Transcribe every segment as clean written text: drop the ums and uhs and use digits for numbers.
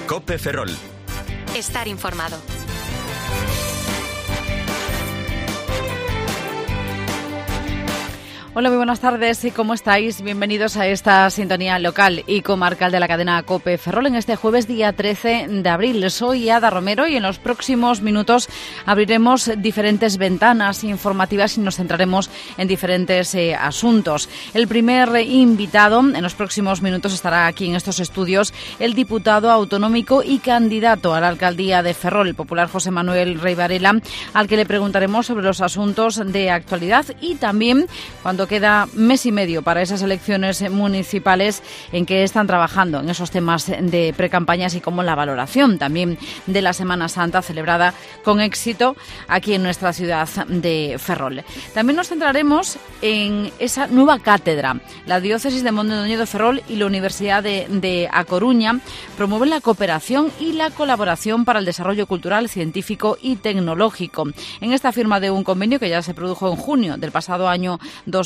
COPE Ferrol. Estar informado. Hola, muy buenas tardes. ¿Cómo estáis? Bienvenidos a esta sintonía local y comarcal de la cadena COPE Ferrol en este jueves día 13 de abril. Soy Ada Romero y en los próximos minutos abriremos diferentes ventanas informativas y nos centraremos en diferentes asuntos. El primer invitado en los próximos minutos estará aquí en estos estudios el diputado autonómico y candidato a la alcaldía de Ferrol, el popular José Manuel Rey Varela, al que le preguntaremos sobre los asuntos de actualidad y también cuando queda mes y medio para esas elecciones municipales en que están trabajando en esos temas de precampañas y como la valoración también de la Semana Santa celebrada con éxito aquí en nuestra ciudad de Ferrol. También nos centraremos en esa nueva cátedra. La Diócesis de Monte Doñedo Ferrol y la Universidad de A Coruña promueven la cooperación y la colaboración para el desarrollo cultural, científico y tecnológico. En esta firma de un convenio que ya se produjo en junio del pasado año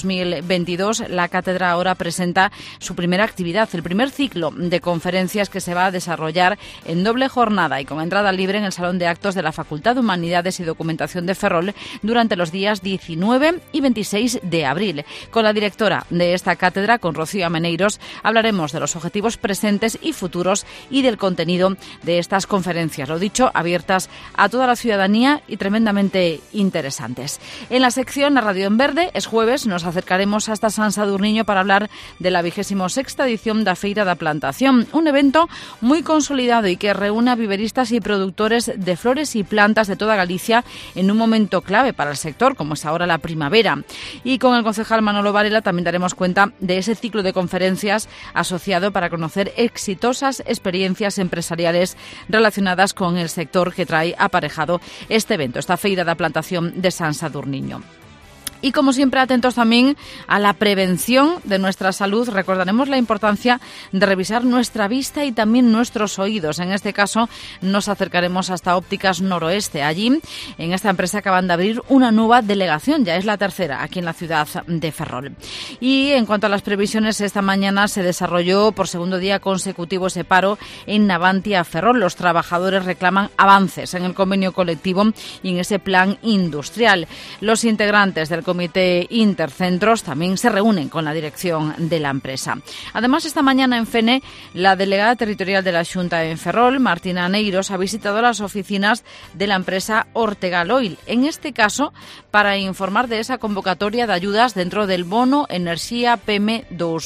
2022, la cátedra ahora presenta su primera actividad, el primer ciclo de conferencias que se va a desarrollar en doble jornada y con entrada libre en el Salón de Actos de la Facultad de Humanidades y Documentación de Ferrol durante los días 19 y 26 de abril. Con la directora de esta cátedra, con Rocío Ameneiros, hablaremos de los objetivos presentes y futuros y del contenido de estas conferencias, lo dicho, abiertas a toda la ciudadanía y tremendamente interesantes. En la sección La Radio en Verde, es jueves, nos acercaremos hasta San Sadurniño para hablar de la 26ª edición da Feira da Plantación, un evento muy consolidado y que reúne a viveristas y productores de flores y plantas de toda Galicia en un momento clave para el sector, como es ahora la primavera. Y con el concejal Manolo Varela también daremos cuenta de ese ciclo de conferencias asociado para conocer exitosas experiencias empresariales relacionadas con el sector que trae aparejado este evento, esta Feira da Plantación de San Sadurniño. Y como siempre, atentos también a la prevención de nuestra salud. Recordaremos la importancia de revisar nuestra vista y también nuestros oídos. En este caso, nos acercaremos hasta Ópticas Noroeste. Allí, en esta empresa, acaban de abrir una nueva delegación. Ya es la tercera aquí en la ciudad de Ferrol. Y en cuanto a las previsiones, esta mañana se desarrolló por segundo día consecutivo ese paro en Navantia Ferrol. Los trabajadores reclaman avances en el convenio colectivo y en ese plan industrial. Los integrantes del Comité Intercentros también se reúnen con la dirección de la empresa. Además, esta mañana en Fene, la delegada territorial de la Xunta en Ferrol, Martina Neiros, ha visitado las oficinas de la empresa Ortegal Oil, en este caso para informar de esa convocatoria de ayudas dentro del Bono Enerxía PEME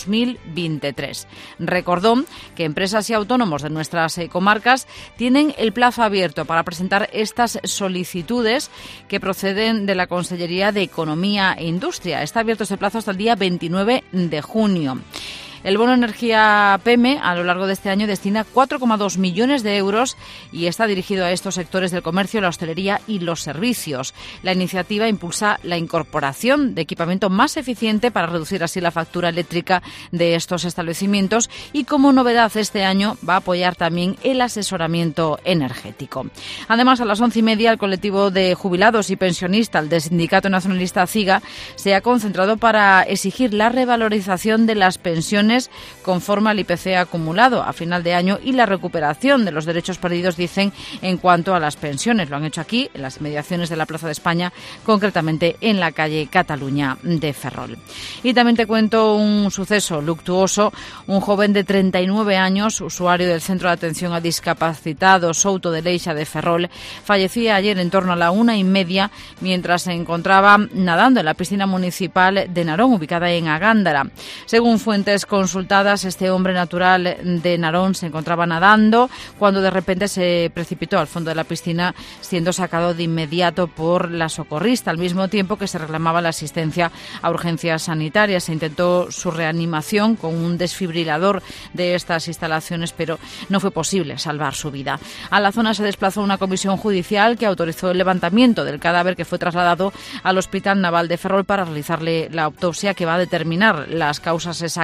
2023. Recordó que empresas y autónomos de nuestras comarcas tienen el plazo abierto para presentar estas solicitudes que proceden de la Consellería de Economía e Industria. Está abierto ese plazo hasta el día 29 de junio. El Bono Energía PEME a lo largo de este año destina 4,2 millones de euros y está dirigido a estos sectores del comercio, la hostelería y los servicios. La iniciativa impulsa la incorporación de equipamiento más eficiente para reducir así la factura eléctrica de estos establecimientos y como novedad este año va a apoyar también el asesoramiento energético. Además, a las 11:30 el colectivo de jubilados y pensionistas del Sindicato Nacionalista CIGA se ha concentrado para exigir la revalorización de las pensiones conforme al IPC acumulado a final de año y la recuperación de los derechos perdidos, dicen, en cuanto a las pensiones. Lo han hecho aquí, en las inmediaciones de la Plaza de España, concretamente en la calle Cataluña de Ferrol. Y también te cuento un suceso luctuoso. Un joven de 39 años, usuario del Centro de Atención a Discapacitados Souto de Leixa de Ferrol, fallecía ayer en torno a la 1:30 mientras se encontraba nadando en la piscina municipal de Narón, ubicada en Agándara. Según fuentes consultadas, este hombre natural de Narón se encontraba nadando cuando de repente se precipitó al fondo de la piscina, siendo sacado de inmediato por la socorrista, al mismo tiempo que se reclamaba la asistencia a urgencias sanitarias. Se intentó su reanimación con un desfibrilador de estas instalaciones, pero no fue posible salvar su vida. A la zona se desplazó una comisión judicial que autorizó el levantamiento del cadáver, que fue trasladado al Hospital Naval de Ferrol para realizarle la autopsia que va a determinar las causas exactas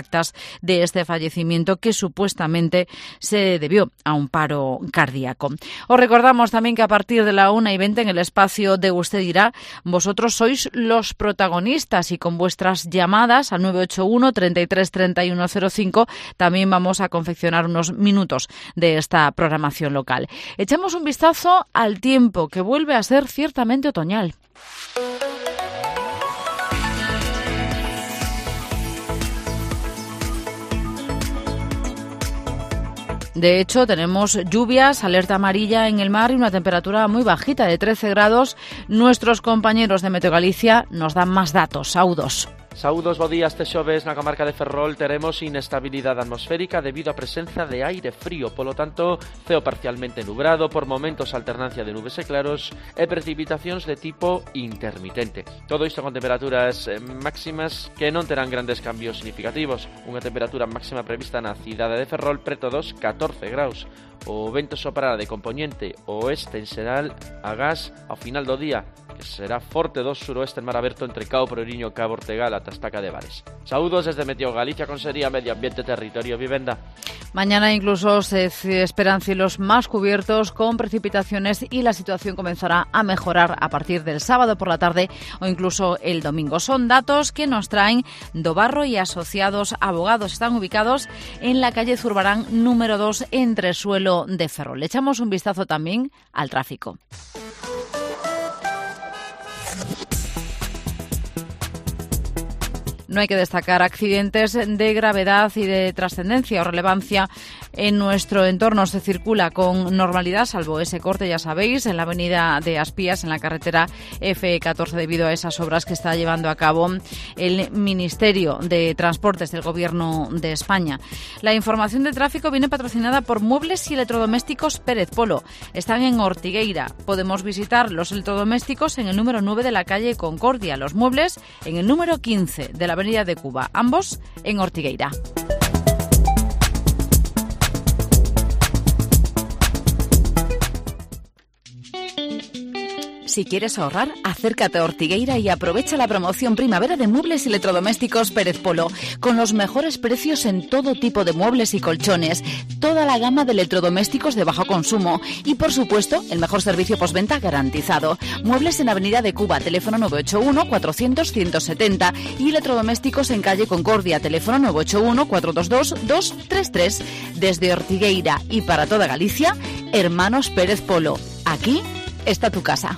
de este fallecimiento que supuestamente se debió a un paro cardíaco. Os recordamos también que a partir de la 1:20 en el espacio de Usted Dirá, vosotros sois los protagonistas y con vuestras llamadas al 981 33 31 05 también vamos a confeccionar unos minutos de esta programación local. Echamos un vistazo al tiempo, que vuelve a ser ciertamente otoñal. De hecho, tenemos lluvias, alerta amarilla en el mar y una temperatura muy bajita de 13 grados. Nuestros compañeros de Meteo Galicia nos dan más datos. Saúdos. Saúdos, bo día. Este xoves na comarca de Ferrol teremos inestabilidade atmosférica debido á presenza de aire frío, polo tanto, ceo parcialmente nubrado, por momentos alternancia de nubes e claros e precipitacións de tipo intermitente. Todo isto con temperaturas máximas que non terán grandes cambios significativos. Unha temperatura máxima prevista na cidade de Ferrol preto dos 14 graus. O vento soprará de compoñente oeste en xeral a gas ao final do día, que será forte do suroeste en mar aberto entre Cao Proiriño, Cabo Ortegal ata Estaca de Bares. Saúdos desde Meteo Galicia, Consellería Medio Ambiente, Territorio, Vivenda. Mañana incluso se esperan cielos más cubiertos con precipitaciones y la situación comenzará a mejorar a partir del sábado por la tarde o incluso el domingo. Son datos que nos traen Dobarro y Asociados Abogados. Están ubicados en la calle Zurbarán número 2 entre suelo de Ferrol. Le echamos un vistazo también al tráfico. No hay que destacar accidentes de gravedad y de trascendencia o relevancia en nuestro entorno. Se circula con normalidad, salvo ese corte, ya sabéis, en la avenida de Aspías, en la carretera F14, debido a esas obras que está llevando a cabo el Ministerio de Transportes del Gobierno de España. La información de tráfico viene patrocinada por Muebles y Electrodomésticos Pérez Polo. Están en Ortigueira. Podemos visitar los electrodomésticos en el número 9 de la calle Concordia, los muebles en el número 15 de la avenida de Cuba, ambos en Ortigueira. Si quieres ahorrar, acércate a Ortigueira y aprovecha la promoción primavera de Muebles y Electrodomésticos Pérez Polo, con los mejores precios en todo tipo de muebles y colchones, toda la gama de electrodomésticos de bajo consumo y, por supuesto, el mejor servicio postventa garantizado. Muebles en Avenida de Cuba, teléfono 981 400 170 y electrodomésticos en calle Concordia, teléfono 981 422 233. Desde Ortigueira y para toda Galicia, Hermanos Pérez Polo. Aquí está tu casa.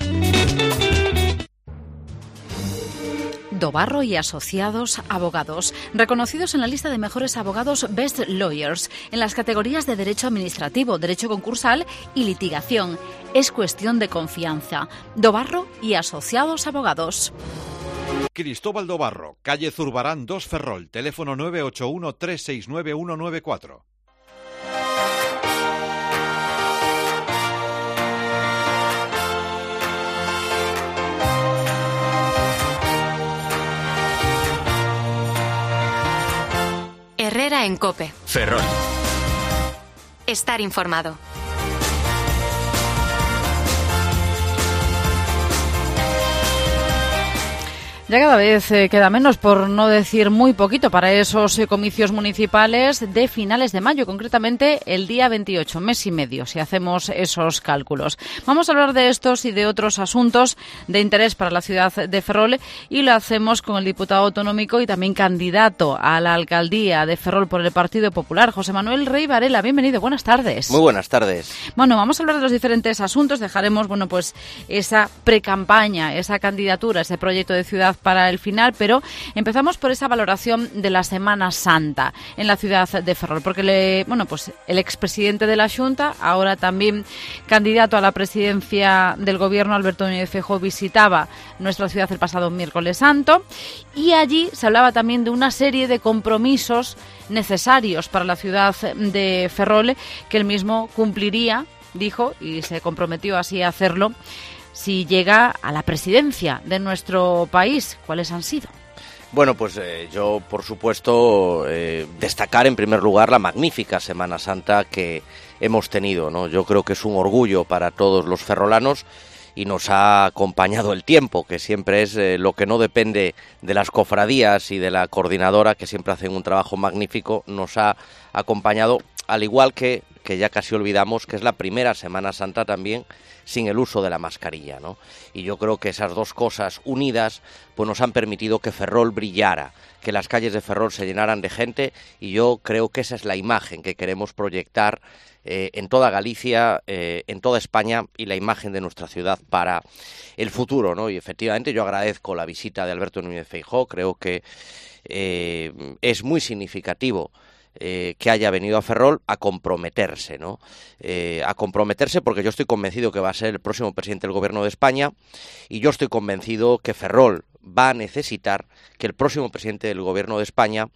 Dobarro y Asociados Abogados, reconocidos en la lista de mejores abogados Best Lawyers en las categorías de Derecho Administrativo, Derecho Concursal y Litigación. Es cuestión de confianza. Dobarro y Asociados Abogados. Cristóbal Dobarro, calle Zurbarán 2 Ferrol, teléfono 981 369 194. Herrera en COPE. Ferrol. Estar informado. Ya cada vez queda menos, por no decir muy poquito, para esos comicios municipales de finales de mayo, concretamente el día 28, mes y medio, si hacemos esos cálculos. Vamos a hablar de estos y de otros asuntos de interés para la ciudad de Ferrol y lo hacemos con el diputado autonómico y también candidato a la alcaldía de Ferrol por el Partido Popular, José Manuel Rey Varela. Bienvenido, buenas tardes. Muy buenas tardes. Bueno, vamos a hablar de los diferentes asuntos, dejaremos, pues esa precampaña, esa candidatura, ese proyecto de ciudad para el final, pero empezamos por esa valoración de la Semana Santa en la ciudad de Ferrol, porque el expresidente de la Xunta, ahora también candidato a la presidencia del Gobierno, Alberto Núñez Feijóo, visitaba nuestra ciudad el pasado miércoles santo y allí se hablaba también de una serie de compromisos necesarios para la ciudad de Ferrol que él mismo cumpliría, dijo, y se comprometió así a hacerlo si llega a la presidencia de nuestro país. ¿Cuáles han sido? Bueno, pues yo, por supuesto, destacar en primer lugar la magnífica Semana Santa que hemos tenido, ¿no? Yo creo que es un orgullo para todos los ferrolanos y nos ha acompañado el tiempo, que siempre es lo que no depende de las cofradías y de la coordinadora, que siempre hacen un trabajo magnífico, nos ha acompañado, al igual que ya casi olvidamos, que es la primera Semana Santa también sin el uso de la mascarilla, ¿no? Y yo creo que esas dos cosas unidas pues nos han permitido que Ferrol brillara, que las calles de Ferrol se llenaran de gente, y yo creo que esa es la imagen que queremos proyectar en toda Galicia, en toda España, y la imagen de nuestra ciudad para el futuro, ¿no? Y efectivamente yo agradezco la visita de Alberto Núñez Feijóo, creo que es muy significativo que haya venido a Ferrol a comprometerse, ¿no? A comprometerse, porque yo estoy convencido que va a ser el próximo presidente del Gobierno de España, y yo estoy convencido que Ferrol va a necesitar que el próximo presidente del Gobierno de España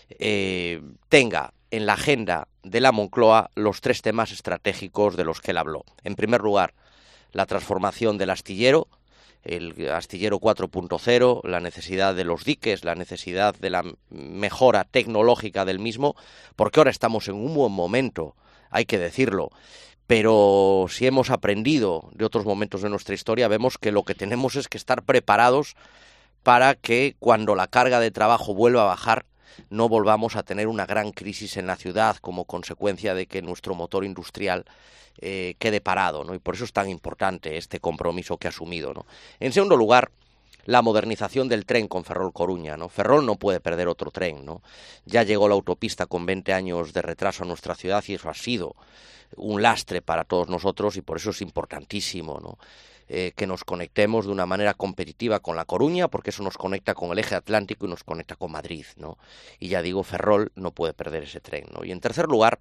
tenga en la agenda de la Moncloa los 3 temas estratégicos de los que él habló. En primer lugar, la transformación del astillero, el astillero 4.0, la necesidad de los diques, la necesidad de la mejora tecnológica del mismo, porque ahora estamos en un buen momento, hay que decirlo, pero si hemos aprendido de otros momentos de nuestra historia, vemos que lo que tenemos es que estar preparados para que cuando la carga de trabajo vuelva a bajar, no volvamos a tener una gran crisis en la ciudad como consecuencia de que nuestro motor industrial quede parado, ¿no? Y por eso es tan importante este compromiso que ha asumido, ¿no? En segundo lugar, la modernización del tren con Ferrol-Coruña, ¿no? Ferrol no puede perder otro tren, ¿no? Ya llegó la autopista con 20 años de retraso a nuestra ciudad y eso ha sido un lastre para todos nosotros, y por eso es importantísimo, ¿no? Que nos conectemos de una manera competitiva con La Coruña, porque eso nos conecta con el eje atlántico y nos conecta con Madrid, ¿no? Y ya digo, Ferrol no puede perder ese tren, ¿no? Y en tercer lugar,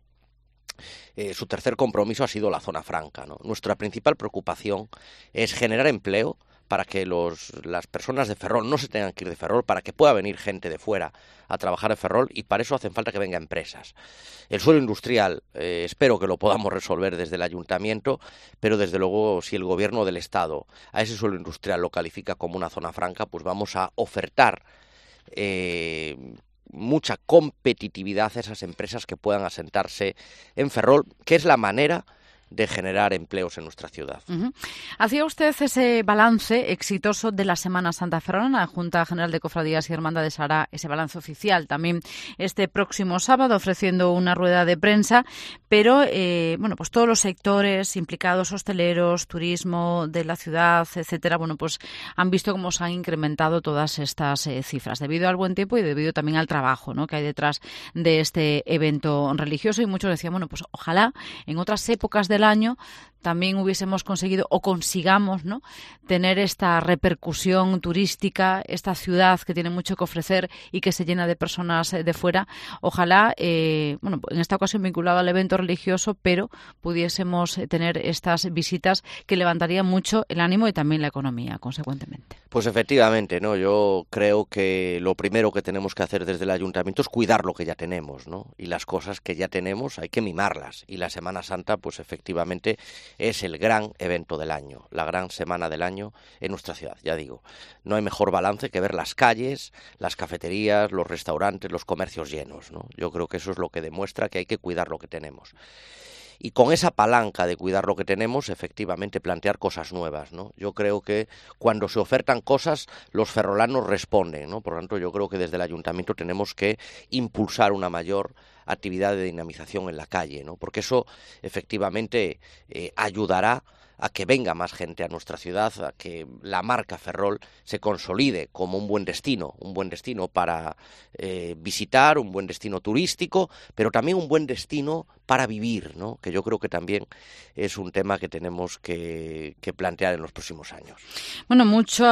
su tercer compromiso ha sido la zona franca, ¿no? Nuestra principal preocupación es generar empleo para que las personas de Ferrol no se tengan que ir de Ferrol, para que pueda venir gente de fuera a trabajar en Ferrol, y para eso hacen falta que vengan empresas. El suelo industrial espero que lo podamos resolver desde el ayuntamiento, pero desde luego si el gobierno del Estado a ese suelo industrial lo califica como una zona franca, pues vamos a ofertar mucha competitividad a esas empresas que puedan asentarse en Ferrol, que es la manera de generar empleos en nuestra ciudad. ¿Hacía usted ese balance exitoso de la Semana Santa ferrolana? La Junta General de Cofradías y Hermandades hará ese balance oficial también este próximo sábado, ofreciendo una rueda de prensa, pero pues todos los sectores implicados, hosteleros, turismo de la ciudad, etcétera, pues han visto cómo se han incrementado todas estas cifras, debido al buen tiempo y debido también al trabajo, ¿no?, que hay detrás de este evento religioso. Y muchos decían, pues ojalá en otras épocas del año también hubiésemos conseguido o consigamos, ¿no?, tener esta repercusión turística, esta ciudad que tiene mucho que ofrecer y que se llena de personas de fuera. Ojalá, en esta ocasión vinculado al evento religioso, pero pudiésemos tener estas visitas que levantarían mucho el ánimo y también la economía, consecuentemente. Pues efectivamente, ¿no? Yo creo que lo primero que tenemos que hacer desde el ayuntamiento es cuidar lo que ya tenemos, ¿no? Y las cosas que ya tenemos hay que mimarlas. Y la Semana Santa, pues efectivamente, es el gran evento del año, la gran semana del año en nuestra ciudad, ya digo. No hay mejor balance que ver las calles, las cafeterías, los restaurantes, los comercios llenos, ¿no? Yo creo que eso es lo que demuestra que hay que cuidar lo que tenemos. Y con esa palanca de cuidar lo que tenemos, efectivamente plantear cosas nuevas, ¿no? Yo creo que cuando se ofertan cosas, los ferrolanos responden, ¿no? Por lo tanto, yo creo que desde el ayuntamiento tenemos que impulsar una mayor actividad de dinamización en la calle, ¿no? Porque eso efectivamente ayudará a que venga más gente a nuestra ciudad, a que la marca Ferrol se consolide como un buen destino para visitar, un buen destino turístico, pero también un buen destino para vivir, ¿no? Que yo creo que también es un tema que tenemos que plantear en los próximos años. Bueno,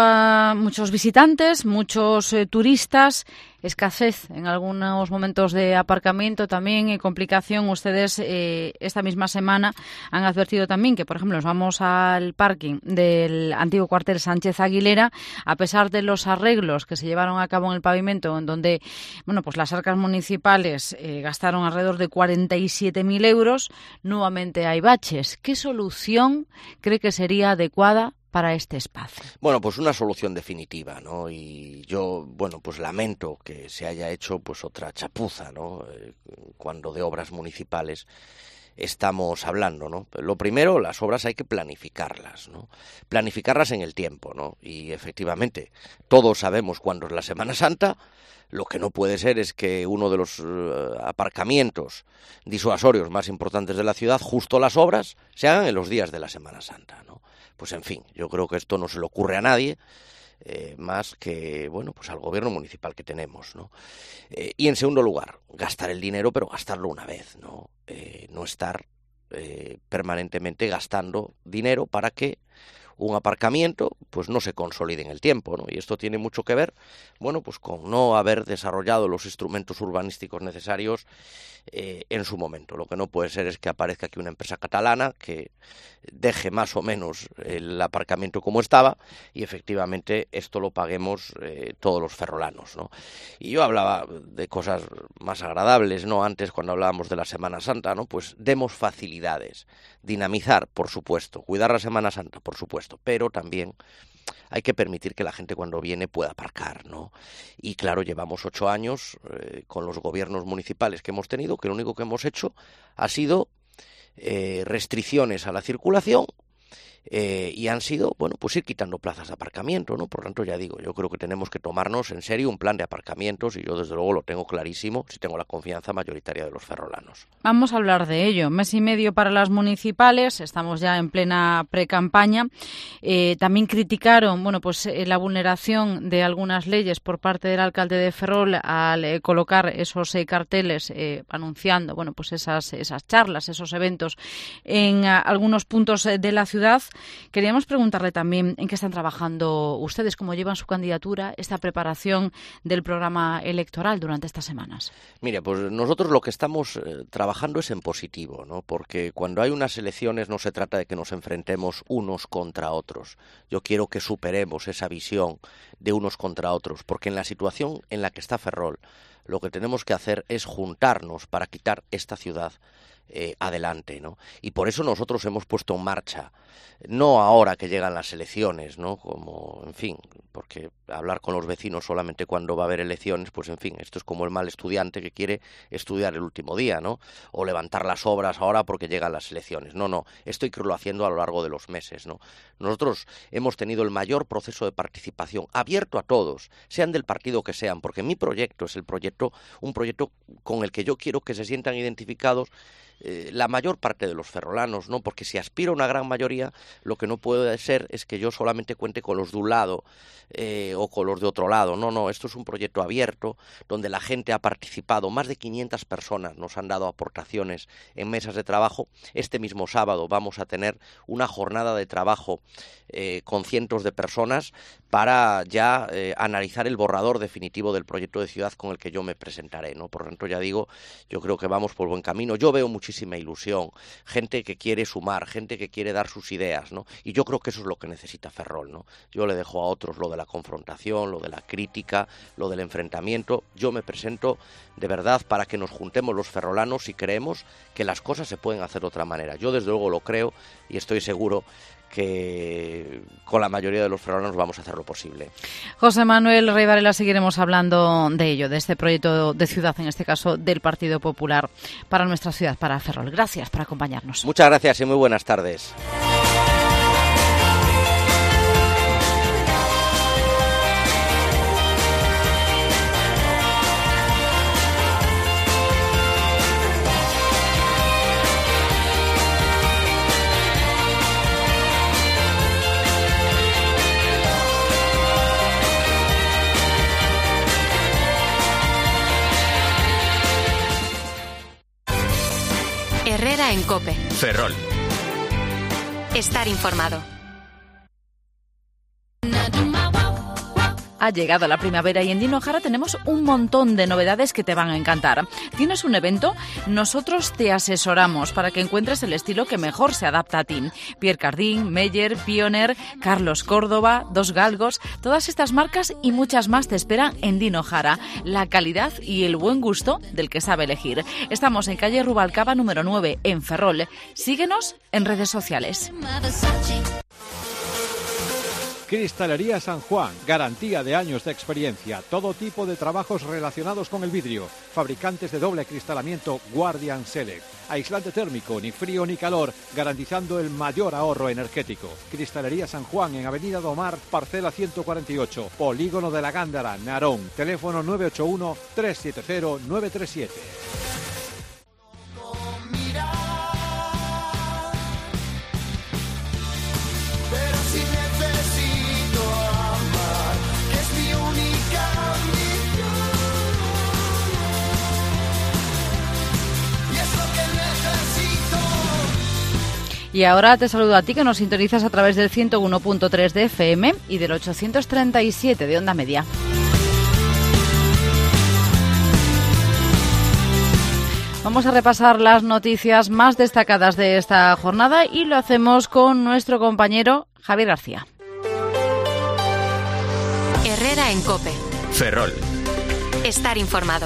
muchos visitantes, muchos turistas, escasez en algunos momentos de aparcamiento también y complicación. Ustedes esta misma semana han advertido también que, por ejemplo, nos vamos al parking del antiguo cuartel Sánchez Aguilera, a pesar de los arreglos que se llevaron a cabo en el pavimento, en donde pues las arcas municipales gastaron alrededor de 47.000 euros, nuevamente hay baches. ¿Qué solución cree que sería adecuada para este espacio? Bueno, pues una solución definitiva, ¿no? Y yo, pues lamento que se haya hecho pues otra chapuza, ¿no? Cuando de obras municipales estamos hablando, ¿no? Lo primero, las obras hay que planificarlas, ¿no? Planificarlas en el tiempo, ¿no? Y efectivamente, todos sabemos cuándo es la Semana Santa. Lo que no puede ser es que uno de los aparcamientos disuasorios más importantes de la ciudad, justo las obras, se hagan en los días de la Semana Santa, ¿no? Pues en fin, yo creo que esto no se le ocurre a nadie, más que, bueno, pues al gobierno municipal que tenemos, ¿no? Y en segundo lugar, gastar el dinero, pero gastarlo una vez, ¿no? No estar permanentemente gastando dinero para que un aparcamiento pues no se consolide en el tiempo, ¿no? Y esto tiene mucho que ver, bueno, pues con no haber desarrollado los instrumentos urbanísticos necesarios en su momento. Lo que no puede ser es que aparezca aquí una empresa catalana que deje más o menos el aparcamiento como estaba y efectivamente esto lo paguemos todos los ferrolanos, ¿no? Y yo hablaba de cosas más agradables, ¿no? Antes, cuando hablábamos de la Semana Santa, ¿no? Pues demos facilidades, dinamizar, por supuesto, cuidar la Semana Santa, por supuesto, pero también hay que permitir que la gente cuando viene pueda aparcar, ¿no? Y claro, llevamos 8 años con los gobiernos municipales que hemos tenido, que lo único que hemos hecho ha sido restricciones a la circulación y han sido, bueno, pues ir quitando plazas de aparcamiento, ¿no? Por lo tanto, ya digo, yo creo que tenemos que tomarnos en serio un plan de aparcamientos y yo desde luego lo tengo clarísimo si tengo la confianza mayoritaria de los ferrolanos. Vamos a hablar de ello. Mes y medio para las municipales, estamos ya en plena precampaña. También criticaron, bueno, pues la vulneración de algunas leyes por parte del alcalde de Ferrol al colocar esos carteles anunciando, bueno, pues esas charlas, esos eventos en algunos puntos de la ciudad. Queríamos preguntarle también en qué están trabajando ustedes, cómo llevan su candidatura, esta preparación del programa electoral durante estas semanas. Mire, pues nosotros lo que estamos trabajando es en positivo, ¿no? Porque cuando hay unas elecciones no se trata de que nos enfrentemos unos contra otros. Yo quiero que superemos esa visión de unos contra otros, porque en la situación en la que está Ferrol, lo que tenemos que hacer es juntarnos para quitar esta ciudad adelante, ¿no? Y por eso nosotros hemos puesto en marcha, no ahora que llegan las elecciones, ¿no? Como, en fin, porque hablar con los vecinos solamente cuando va a haber elecciones, pues en fin, esto es como el mal estudiante que quiere estudiar el último día, ¿no? O levantar las obras ahora porque llegan las elecciones. No, esto hay que irlo haciendo a lo largo de los meses, ¿no? Nosotros hemos tenido el mayor proceso de participación abierto a todos, sean del partido que sean, porque mi proyecto es un proyecto con el que yo quiero que se sientan identificados la mayor parte de los ferrolanos, ¿no? Porque si aspiro a una gran mayoría, lo que no puede ser es que yo solamente cuente con los de un lado o con los de otro lado. No, esto es un proyecto abierto donde la gente ha participado. Más de 500 personas nos han dado aportaciones en mesas de trabajo. Este mismo sábado vamos a tener una jornada de trabajo con cientos de personas para ya analizar el borrador definitivo del proyecto de ciudad con el que yo me presentaré, ¿no? Por lo tanto, ya digo, yo creo que vamos por buen camino. Yo veo muchísima ilusión, gente que quiere sumar, gente que quiere dar sus ideas, ¿no? Y yo creo que eso es lo que necesita Ferrol, ¿no? Yo le dejo a otros lo de la confrontación, lo de la crítica, lo del enfrentamiento. Yo me presento de verdad para que nos juntemos los ferrolanos y creemos que las cosas se pueden hacer de otra manera. Yo desde luego lo creo y estoy seguro que con la mayoría de los ferrolanos vamos a hacer lo posible. José Manuel Rey Varela, seguiremos hablando de ello, de este proyecto de ciudad, en este caso del Partido Popular para nuestra ciudad, para Ferrol. Gracias por acompañarnos. Muchas gracias y muy buenas tardes. Herrera en COPE. Ferrol. Estar informado. Ha llegado la primavera y en Dino Jara tenemos un montón de novedades que te van a encantar. ¿Tienes un evento? Nosotros te asesoramos para que encuentres el estilo que mejor se adapta a ti. Pierre Cardin, Meyer, Pioneer, Carlos Córdoba, Dos Galgos, todas estas marcas y muchas más te esperan en Dino Jara. La calidad y el buen gusto del que sabe elegir. Estamos en calle Rubalcaba número 9 en Ferrol. Síguenos en redes sociales. Cristalería San Juan, garantía de años de experiencia, todo tipo de trabajos relacionados con el vidrio. Fabricantes de doble acristalamiento Guardian Select. Aislante térmico, ni frío ni calor, garantizando el mayor ahorro energético. Cristalería San Juan en Avenida Domar, parcela 148, Polígono de la Gándara, Narón. Teléfono 981-370-937. Y ahora te saludo a ti que nos sintonizas a través del 101.3 de FM y del 837 de Onda Media. Vamos a repasar las noticias más destacadas de esta jornada y lo hacemos con nuestro compañero Javier García. Herrera en COPE. Ferrol. Estar informado.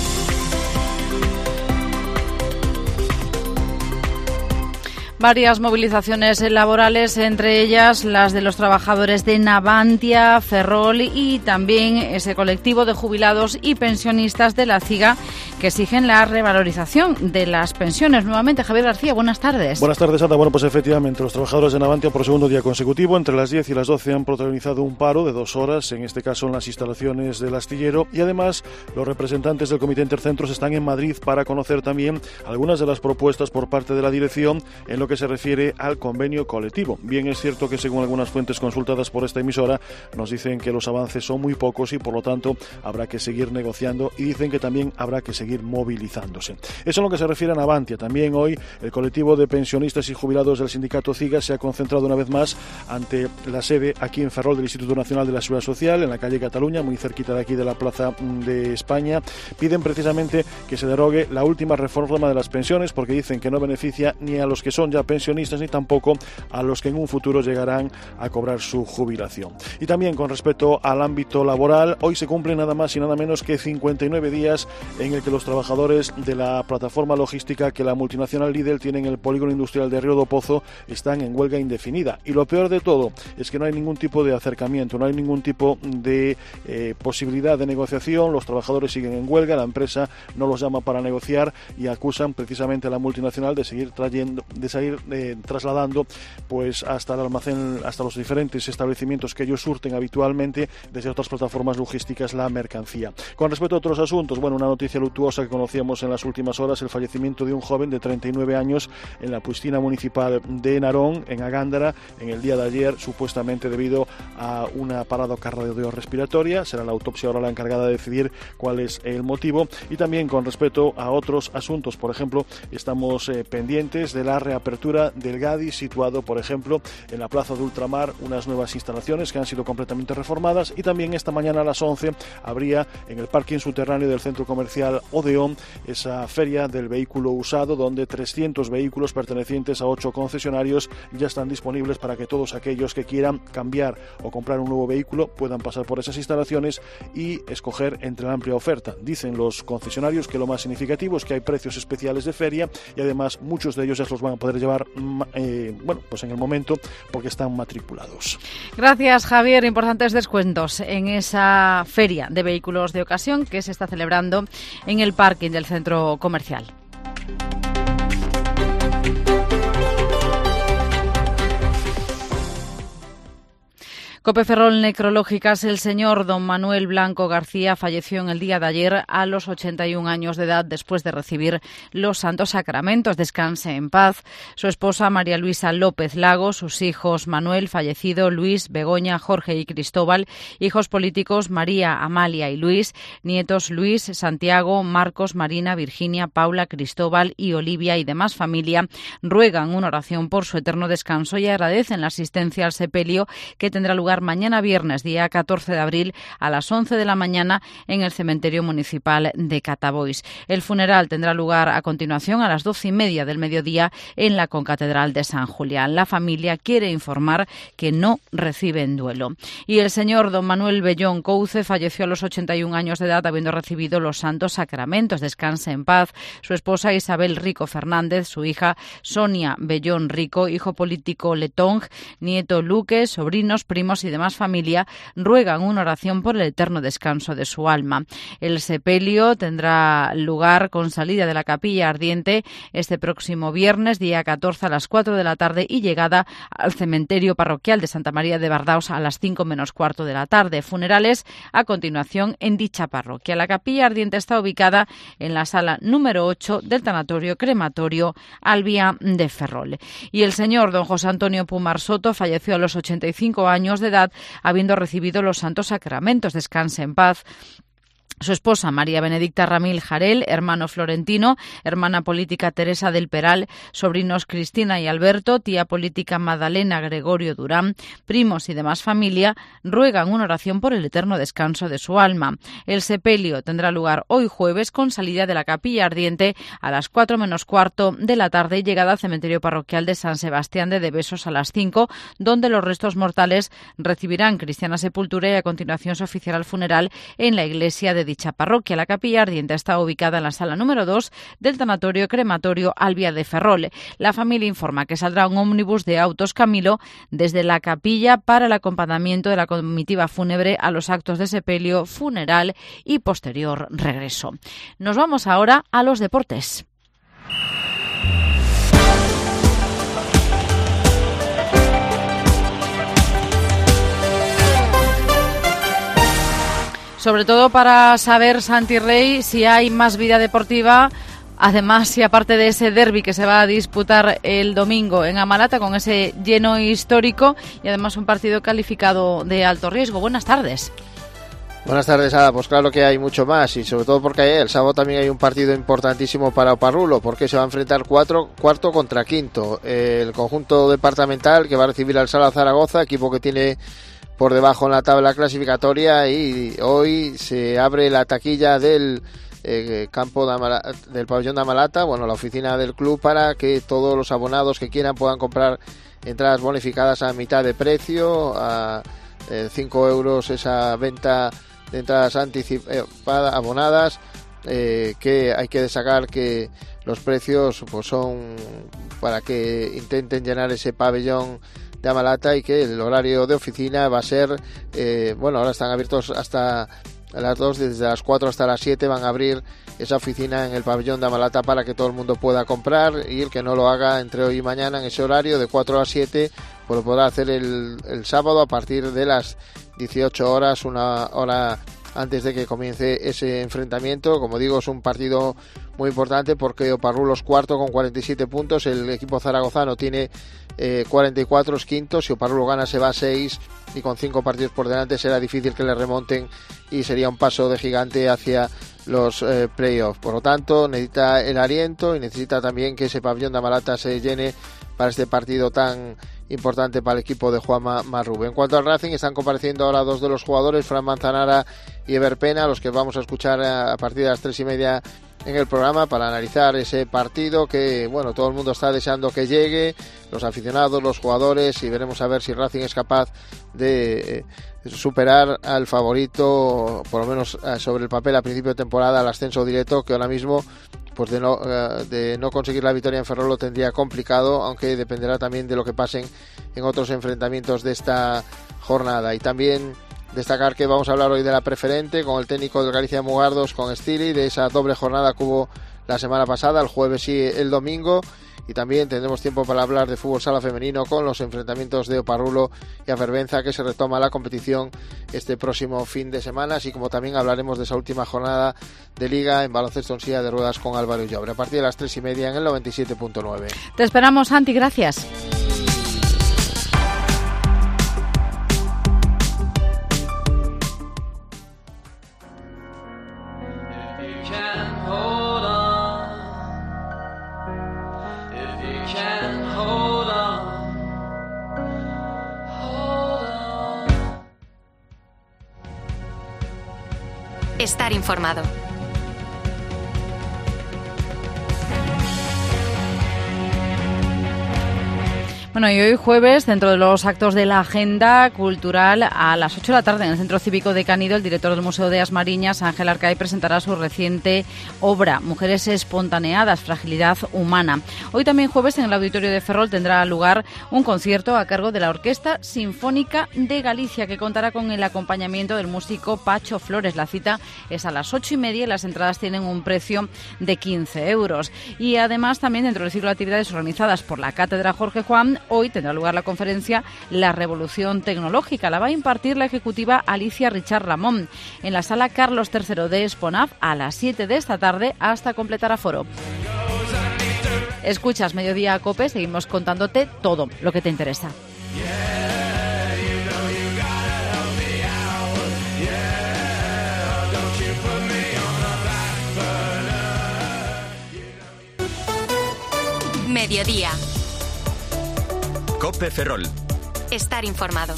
Varias movilizaciones laborales, entre ellas las de los trabajadores de Navantia, Ferrol y también ese colectivo de jubilados y pensionistas de la CIGA que exigen la revalorización de las pensiones. Nuevamente, Javier García, buenas tardes. Buenas tardes, Ana. Bueno, pues efectivamente, los trabajadores de Navantia por segundo día consecutivo, entre las 10 y las 12, han protagonizado un paro de 2 horas, en este caso en las instalaciones del astillero, y además los representantes del Comité Intercentros están en Madrid para conocer también algunas de las propuestas por parte de la dirección en lo que se refiere al convenio colectivo. Bien, es cierto que según algunas fuentes consultadas por esta emisora nos dicen que los avances son muy pocos y por lo tanto habrá que seguir negociando, y dicen que también habrá que seguir movilizándose. Eso en lo que se refiere a Navantia. También hoy el colectivo de pensionistas y jubilados del sindicato CIGA se ha concentrado una vez más ante la sede aquí en Ferrol del Instituto Nacional de la Seguridad Social, en la calle Cataluña, muy cerquita de aquí de la Plaza de España. Piden precisamente que se derogue la última reforma de las pensiones, porque dicen que no beneficia ni a los que son ya pensionistas ni tampoco a los que en un futuro llegarán a cobrar su jubilación. Y también con respecto al ámbito laboral, hoy se cumplen nada más y nada menos que 59 días en el que los trabajadores de la plataforma logística que la multinacional Lidl tiene en el polígono industrial de Río do Pozo están en huelga indefinida. Y lo peor de todo es que no hay ningún tipo de acercamiento, no hay ningún tipo de posibilidad de negociación. Los trabajadores siguen en huelga, la empresa no los llama para negociar y acusan precisamente a la multinacional de seguir trasladando pues hasta el almacén, hasta los diferentes establecimientos que ellos surten habitualmente desde otras plataformas logísticas la mercancía. Con respecto a otros asuntos, bueno, una noticia luctuosa que conocíamos en las últimas horas: el fallecimiento de un joven de 39 años en la piscina municipal de Narón, en Agándara, en el día de ayer, supuestamente debido a una parada cardiorrespiratoria. Será la autopsia ahora la encargada de decidir cuál es el motivo. Y también con respecto a otros asuntos, por ejemplo, estamos pendientes de la reapertura del GADI, situado, por ejemplo, en la plaza de Ultramar, unas nuevas instalaciones que han sido completamente reformadas. Y también esta mañana a las 11 habría en el parking subterráneo del centro comercial Odeón esa feria del vehículo usado, donde 300 vehículos pertenecientes a 8 concesionarios ya están disponibles para que todos aquellos que quieran cambiar o comprar un nuevo vehículo puedan pasar por esas instalaciones y escoger entre la amplia oferta. Dicen los concesionarios que lo más significativo es que hay precios especiales de feria y además muchos de ellos ya los van a poder llevar pues en el momento, porque están matriculados. Gracias, Javier. Importantes descuentos en esa feria de vehículos de ocasión que se está celebrando en el parking del centro comercial. COPE Ferrol Necrológicas. El señor don Manuel Blanco García falleció en el día de ayer a los 81 años de edad después de recibir los santos sacramentos. Descanse en paz. Su esposa María Luisa López Lago, sus hijos Manuel, fallecido, Luis, Begoña, Jorge y Cristóbal, hijos políticos María, Amalia y Luis, nietos Luis, Santiago, Marcos, Marina, Virginia, Paula, Cristóbal y Olivia y demás familia ruegan una oración por su eterno descanso y agradecen la asistencia al sepelio que tendrá lugar mañana viernes, día 14 de abril, a las 11 de la mañana en el cementerio municipal de Catabois. El funeral tendrá lugar a continuación a las 12:30 del mediodía en la concatedral de San Julián. La familia quiere informar que no reciben duelo. Y el señor don Manuel Bellón Couce falleció a los 81 años de edad habiendo recibido los santos sacramentos. Descanse en paz. Su esposa Isabel Rico Fernández, su hija Sonia Bellón Rico, hijo político Letong, nieto Luque, sobrinos, primos primos y demás familia ruegan una oración por el eterno descanso de su alma. El sepelio tendrá lugar con salida de la capilla ardiente este próximo viernes, día 14 a las 4 de la tarde y llegada al cementerio parroquial de Santa María de Bardaos a las 5 menos cuarto de la tarde. Funerales a continuación en dicha parroquia. La capilla ardiente está ubicada en la sala número 8 del tanatorio crematorio Albia de Ferrol. Y el señor don José Antonio Pumar Soto falleció a los 85 años de edad, habiendo recibido los santos sacramentos. Descanse en paz. Su esposa, María Benedicta Ramil Jarel, hermano Florentino, hermana política Teresa del Peral, sobrinos Cristina y Alberto, tía política Magdalena Gregorio Durán, primos y demás familia, ruegan una oración por el eterno descanso de su alma. El sepelio tendrá lugar hoy jueves con salida de la capilla ardiente a las 4 menos cuarto de la tarde y llegada al cementerio parroquial de San Sebastián de Besos a las 5, donde los restos mortales recibirán cristiana sepultura y a continuación se oficiará el funeral en la iglesia de dicha parroquia. La capilla ardiente está ubicada en la sala número 2 del tanatorio crematorio Albia de Ferrol. La familia informa que saldrá un ómnibus de Autos Camilo desde la capilla para el acompañamiento de la comitiva fúnebre a los actos de sepelio, funeral y posterior regreso. Nos vamos ahora a los deportes. Sobre todo para saber, Santi Rey, si hay más vida deportiva, además, si aparte de ese derbi que se va a disputar el domingo en Amalata con ese lleno histórico y además un partido calificado de alto riesgo. Buenas tardes. Buenas tardes, Ada. Pues claro que hay mucho más y sobre todo porque el sábado también hay un partido importantísimo para Oparrulo porque se va a enfrentar cuarto contra quinto. El conjunto departamental que va a recibir al Sala Zaragoza, equipo que tiene por debajo en la tabla clasificatoria, y hoy se abre la taquilla del campo del pabellón de Amalata, la oficina del club, para que todos los abonados que quieran puedan comprar entradas bonificadas a mitad de precio, a 5 euros esa venta de entradas anticipadas abonadas, que hay que destacar que los precios pues son para que intenten llenar ese pabellón de Amalata y que el horario de oficina va a ser, ahora están abiertos hasta las 2, desde las 4 hasta las 7 van a abrir esa oficina en el pabellón de Amalata para que todo el mundo pueda comprar, y el que no lo haga entre hoy y mañana en ese horario de 4 a 7, pues lo podrá hacer el sábado a partir de las 18 horas, una hora antes de que comience ese enfrentamiento. Como digo, es un partido muy importante porque Oparrulo es cuarto con 47 puntos, el equipo zaragozano tiene 44, es quinto. Si Oparrulo gana se va a 6 y con 5 partidos por delante será difícil que le remonten y sería un paso de gigante hacia los playoffs. Por lo tanto, necesita el aliento y necesita también que ese pabellón de Amalata se llene para este partido tan importante para el equipo de Juanma Marrube. En cuanto al Racing, están compareciendo ahora dos de los jugadores, Fran Manzanara y Ever Pena, los que vamos a escuchar a partir de las 3:30 en el programa para analizar ese partido que, todo el mundo está deseando que llegue, los aficionados, los jugadores, y veremos a ver si Racing es capaz de superar al favorito, por lo menos sobre el papel a principio de temporada, al ascenso directo, que ahora mismo pues de no conseguir la victoria en Ferrol lo tendría complicado, aunque dependerá también de lo que pasen en otros enfrentamientos de esta jornada. Y también destacar que vamos a hablar hoy de la preferente con el técnico del Galicia Mugardos, con Stili, de esa doble jornada que hubo la semana pasada, el jueves y el domingo. Y también tendremos tiempo para hablar de fútbol sala femenino con los enfrentamientos de Oparrulo y Afervenza, que se retoma la competición este próximo fin de semana, así como también hablaremos de esa última jornada de liga en baloncesto en silla de ruedas con Álvaro Ullobre a partir de las 3:30 en el 97.9. Te esperamos, Santi, gracias. Estar informado. Bueno, y hoy jueves, dentro de los actos de la agenda cultural, a las 8 de la tarde en el Centro Cívico de Canido, el director del Museo de Asmariñas, Ángel Arcay, presentará su reciente obra, Mujeres espontaneadas, fragilidad humana. Hoy también jueves, en el Auditorio de Ferrol, tendrá lugar un concierto a cargo de la Orquesta Sinfónica de Galicia, que contará con el acompañamiento del músico Pacho Flores. La cita es a las 8:30 y las entradas tienen un precio de 15 euros. Y además, también dentro del ciclo de actividades organizadas por la Cátedra Jorge Juan, hoy tendrá lugar la conferencia La Revolución Tecnológica. La va a impartir la ejecutiva Alicia Richard Ramón en la sala Carlos III de Esponaf a las 7 de esta tarde hasta completar aforo. Escuchas Mediodía COPE, seguimos contándote todo lo que te interesa. Mediodía. COPE Ferrol. Estar informado.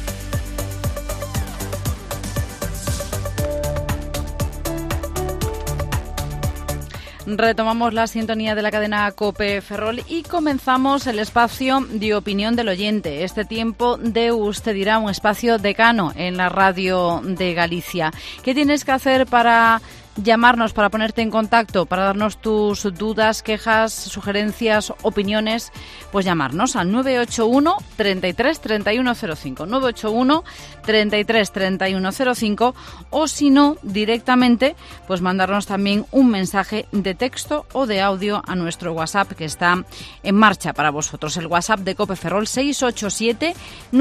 Retomamos la sintonía de la cadena COPE Ferrol y comenzamos el espacio de opinión del oyente. Este tiempo de Usted dirá, un espacio decano en la radio de Galicia. ¿Qué tienes que hacer para llamarnos, para ponerte en contacto, para darnos tus dudas, quejas, sugerencias, opiniones? Pues llamarnos al 981 33 3105, 981 33 3105, o si no, directamente, pues mandarnos también un mensaje de texto o de audio a nuestro WhatsApp, que está en marcha para vosotros, el WhatsApp de COPE Ferrol, 687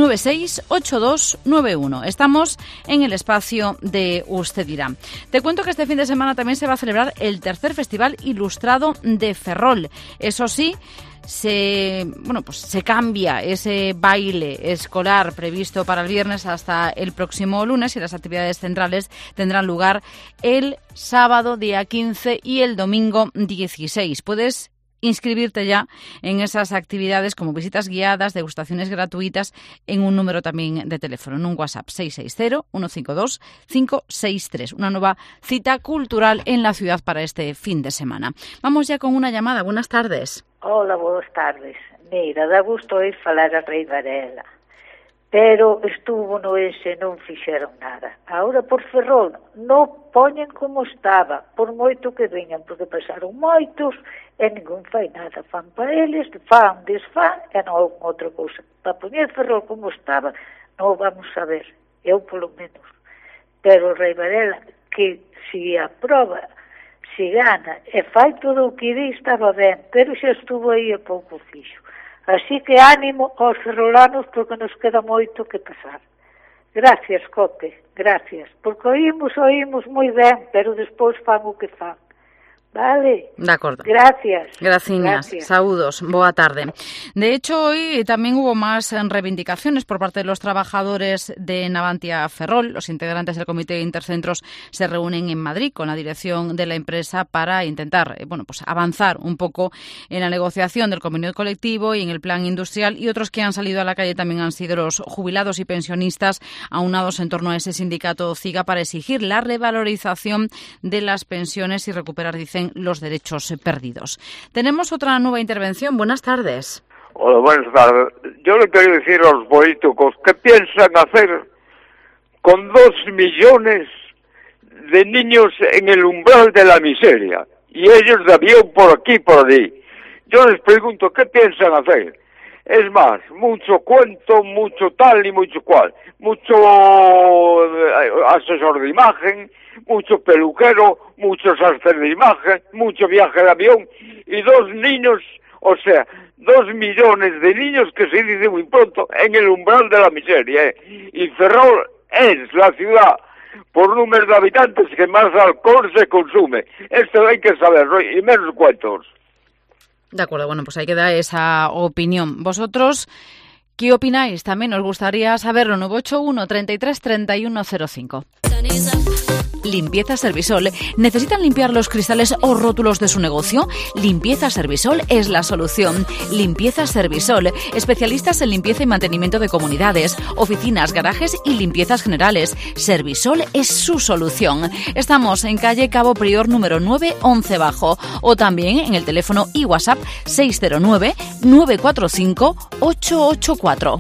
968291. Estamos en el espacio de Usted dirá. Te cuento que este fin de semana también se va a celebrar el tercer Festival Ilustrado de Ferrol. Eso sí, se cambia ese baile escolar previsto para el viernes hasta el próximo lunes, y las actividades centrales tendrán lugar el sábado día 15 y el domingo 16. Puedes inscribirte ya en esas actividades, como visitas guiadas, degustaciones gratuitas, en un número también de teléfono, en un WhatsApp 660-152-563. Una nueva cita cultural en la ciudad para este fin de semana. Vamos ya con una llamada. Buenas tardes. Hola, boas tardes. Mira, dá gusto oír falar a Rei Varela, pero estuvo no ese, non fixeron nada. Ahora por Ferrol non poñen como estaba, por moito que veñan, porque pasaron moitos e ningún fai nada. Fan para eles, fan, desfan e non outra cousa. Para poñer Ferrol como estaba non vamos a ver, eu polo menos. Pero Rei Varela, que si aproba, si gana e fai todo o que di, estaba ben, pero xa estuvo aí e pouco fixo. Así que ánimo aos ferrolanos, porque nos queda moito que pasar. Gracias, COPE, gracias, porque oímos moi ben, pero despois fan o que fan. Vale. De acuerdo. Gracias. Gracias. Saludos. Boa tarde. De hecho, hoy también hubo más reivindicaciones por parte de los trabajadores de Navantia Ferrol. Los integrantes del Comité de Intercentros se reúnen en Madrid con la dirección de la empresa para intentar avanzar un poco en la negociación del convenio colectivo y en el plan industrial, y otros que han salido a la calle también han sido los jubilados y pensionistas, aunados en torno a ese sindicato CIGA para exigir la revalorización de las pensiones y recuperar, dicen, los derechos perdidos. Tenemos otra nueva intervención. Buenas tardes. Hola, buenas tardes. Yo le quiero decir a los políticos que piensan hacer con 2 millones de niños en el umbral de la miseria, y ellos de avión por aquí por allí. Yo les pregunto, ¿qué piensan hacer? Es más, mucho cuento, mucho tal y mucho cual, mucho asesor de imagen, mucho peluquero, mucho sastre de imagen, mucho viaje de avión, y 2 niños, o sea, 2 millones de niños, que se dice muy pronto, en el umbral de la miseria. Y Ferrol es la ciudad por número de habitantes que más alcohol se consume. Esto hay que saberlo, y menos cuentos. De acuerdo, pues ahí queda esa opinión. ¿Vosotros qué opináis? También nos gustaría saberlo. 981 33 3105. Limpieza Servisol. ¿Necesitan limpiar los cristales o rótulos de su negocio? Limpieza Servisol es la solución. Limpieza Servisol. Especialistas en limpieza y mantenimiento de comunidades, oficinas, garajes y limpiezas generales. Servisol es su solución. Estamos en calle Cabo Prior número 9, 11 Bajo, o también en el teléfono y WhatsApp 609-945-884.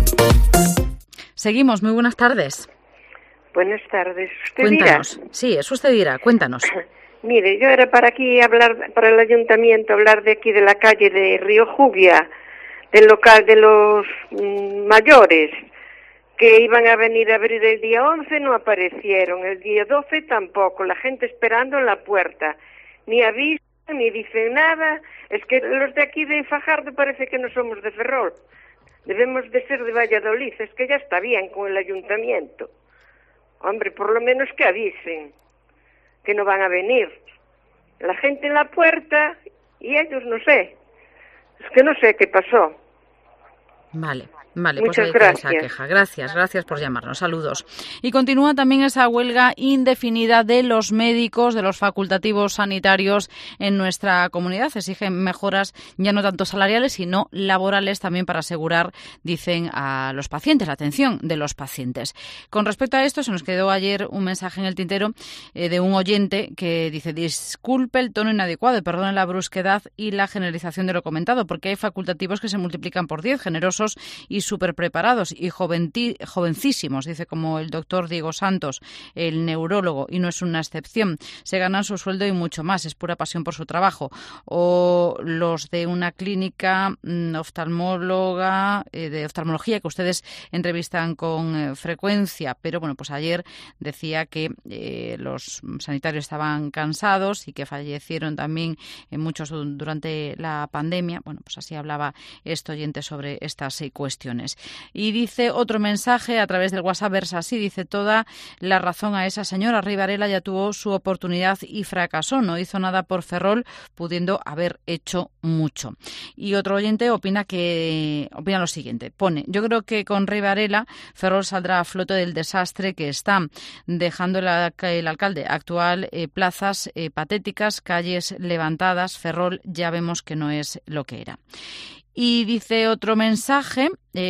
Seguimos, muy buenas tardes. Buenas tardes. ¿Usted Cuéntanos. dirá? Sí, eso usted dirá, cuéntanos. Mire, yo era para aquí hablar, para el ayuntamiento, hablar de aquí de la calle de Río Jubia, del local de los mayores, que iban a venir a abrir el día 11, no aparecieron, el día 12 tampoco, la gente esperando en la puerta, ni avisan, ni dicen nada. Es que los de aquí de Fajardo parece que no somos de Ferrol, debemos de ser de Valladolid, es que ya está bien con el ayuntamiento. Hombre, por lo menos que avisen que no van a venir. La gente en la puerta y ellos no sé. Es que no sé qué pasó. Vale, pues Muchas ahí queda esa gracias. queja. Gracias por llamarnos. Saludos. Y continúa también esa huelga indefinida de los médicos, de los facultativos sanitarios en nuestra comunidad. Exigen mejoras ya no tanto salariales, sino laborales también para asegurar, dicen, a los pacientes, la atención de los pacientes. Con respecto a esto, se nos quedó ayer un mensaje en el tintero de un oyente que dice: disculpe el tono inadecuado y perdone la brusquedad y la generalización de lo comentado, porque hay facultativos que se multiplican por 10, generosos y súper preparados y jovencísimos, dice, como el doctor Diego Santos, el neurólogo, y no es una excepción. Se ganan su sueldo y mucho más, es pura pasión por su trabajo. O los de una clínica de oftalmología que ustedes entrevistan con frecuencia, pero bueno, pues ayer decía que los sanitarios estaban cansados y que fallecieron también muchos durante la pandemia. Bueno, pues así hablaba este oyente sobre estas cuestiones. Y dice otro mensaje a través del WhatsApp, versa así, dice: toda la razón a esa señora. Rey Varela ya tuvo su oportunidad y fracasó, no hizo nada por Ferrol, pudiendo haber hecho mucho. Y otro oyente opina lo siguiente, pone: yo creo que con Rey Varela Ferrol saldrá a flote del desastre que está dejando el alcalde actual, plazas patéticas, calles levantadas. Ferrol ya vemos que no es lo que era. Y dice otro mensaje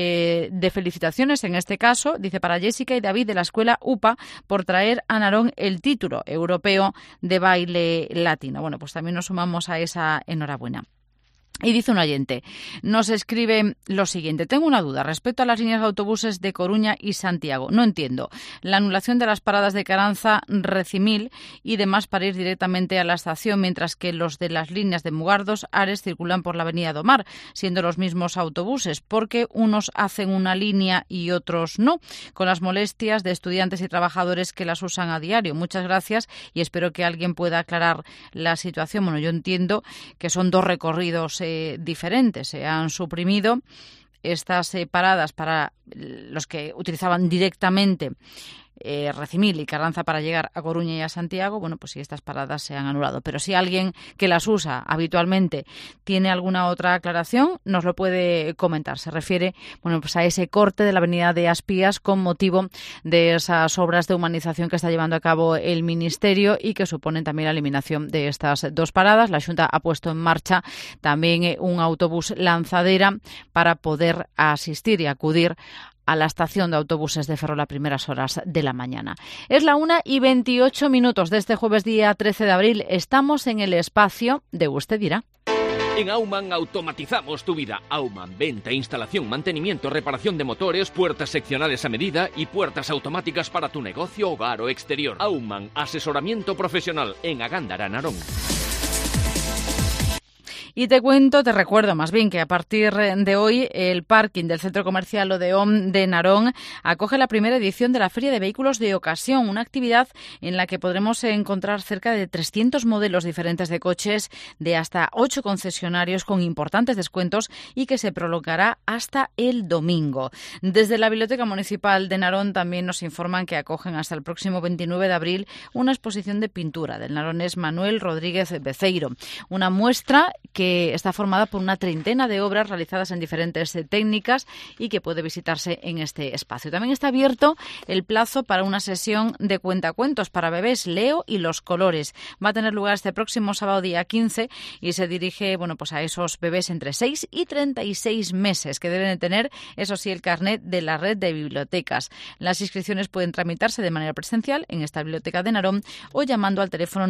de felicitaciones, en este caso, dice: para Jessica y David de la escuela UPA por traer a Narón el título europeo de baile latino. Bueno, pues también nos sumamos a esa enhorabuena. Y dice un oyente, nos escribe lo siguiente: tengo una duda respecto a las líneas de autobuses de Coruña y Santiago. No entiendo la anulación de las paradas de Caranza, Recimil y demás para ir directamente a la estación, mientras que los de las líneas de Mugardos, Ares circulan por la avenida do Mar, siendo los mismos autobuses, porque unos hacen una línea y otros no, con las molestias de estudiantes y trabajadores que las usan a diario. Muchas gracias y espero que alguien pueda aclarar la situación. Bueno, yo entiendo que son dos recorridos diferentes. Se han suprimido estas paradas para los que utilizaban directamente Recimil y Carranza para llegar a Coruña y a Santiago. Bueno, pues si estas paradas se han anulado. Pero si alguien que las usa habitualmente tiene alguna otra aclaración, nos lo puede comentar. Se refiere, bueno, pues a ese corte de la avenida de Aspías con motivo de esas obras de humanización que está llevando a cabo el Ministerio y que suponen también la eliminación de estas dos paradas. La Xunta ha puesto en marcha también un autobús lanzadera para poder asistir y acudir a la estación de autobuses de Ferrol a primeras horas de la mañana. Es la 1:28 de este jueves día 13 de abril. Estamos en el espacio de Usted dirá. En Aumann automatizamos tu vida. Aumann, venta, instalación, mantenimiento, reparación de motores, puertas seccionales a medida y puertas automáticas para tu negocio, hogar o exterior. Aumann, asesoramiento profesional en Agándara, Narón. Y te recuerdo más bien que a partir de hoy el parking del Centro Comercial Odeón de Narón acoge la primera edición de la Feria de Vehículos de Ocasión, una actividad en la que podremos encontrar cerca de 300 modelos diferentes de coches de hasta 8 concesionarios con importantes descuentos y que se prolongará hasta el domingo. Desde la Biblioteca Municipal de Narón también nos informan que acogen hasta el próximo 29 de abril una exposición de pintura del naronés Manuel Rodríguez Beceiro, una muestra que que está formada por una treintena de obras realizadas en diferentes técnicas y que puede visitarse en este espacio. También está abierto el plazo para una sesión de cuentacuentos para bebés, Leo y los colores. Va a tener lugar este próximo sábado día 15 y se dirige pues a esos bebés entre 6 y 36 meses que deben de tener, eso sí, el carnet de la red de bibliotecas. Las inscripciones pueden tramitarse de manera presencial en esta biblioteca de Narón o llamando al teléfono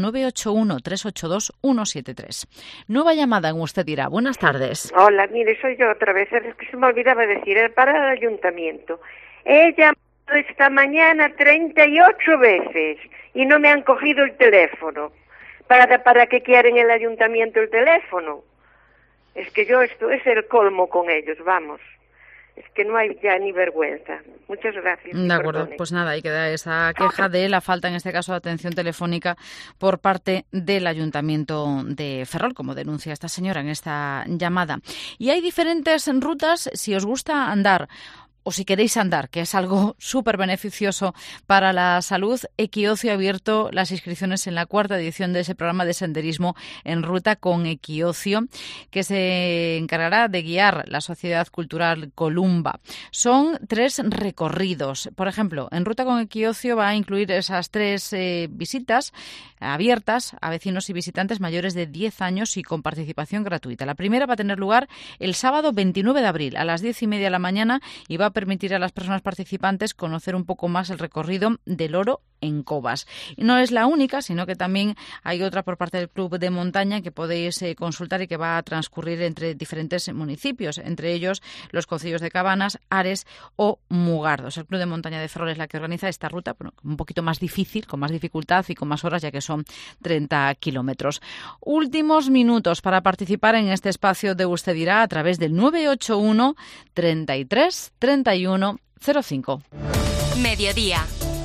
981-382-173. Nueva llamada en Usted Dirá. Buenas tardes. Hola, mire, soy yo otra vez. Es que se me olvidaba decir, para el ayuntamiento. He llamado esta mañana 38 veces y no me han cogido el teléfono. ¿Para qué quieren el ayuntamiento el teléfono? Es que esto es el colmo con ellos, vamos. Es que no hay ya ni vergüenza. Muchas gracias. De acuerdo, pues nada, ahí queda esa queja de la falta, en este caso, de atención telefónica por parte del Ayuntamiento de Ferrol, como denuncia esta señora en esta llamada. Y hay diferentes rutas si os gusta andar o si queréis andar, que es algo súper beneficioso para la salud. Equiocio ha abierto las inscripciones en la 4ª edición de ese programa de senderismo en ruta con Equiocio, que se encargará de guiar la Sociedad Cultural Columba. Son 3 recorridos. Por ejemplo, en ruta con Equiocio va a incluir esas 3 visitas abiertas a vecinos y visitantes mayores de 10 años y con participación gratuita. La primera va a tener lugar el sábado 29 de abril a las 10:30 de la mañana y va a permitir a las personas participantes conocer un poco más el recorrido del Oro en Covas. Y no es la única, sino que también hay otra por parte del Club de Montaña que podéis consultar y que va a transcurrir entre diferentes municipios, entre ellos los concellos de Cabanas, Ares o Mugardos. El Club de Montaña de Ferrol es la que organiza esta ruta, un poquito más difícil, con más dificultad y con más horas, ya que son 30 kilómetros. Últimos minutos para participar en este espacio de Usted Dirá a través del 981 33 31 05. Mediodía.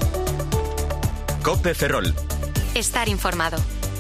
COPE Ferrol. Estar informado.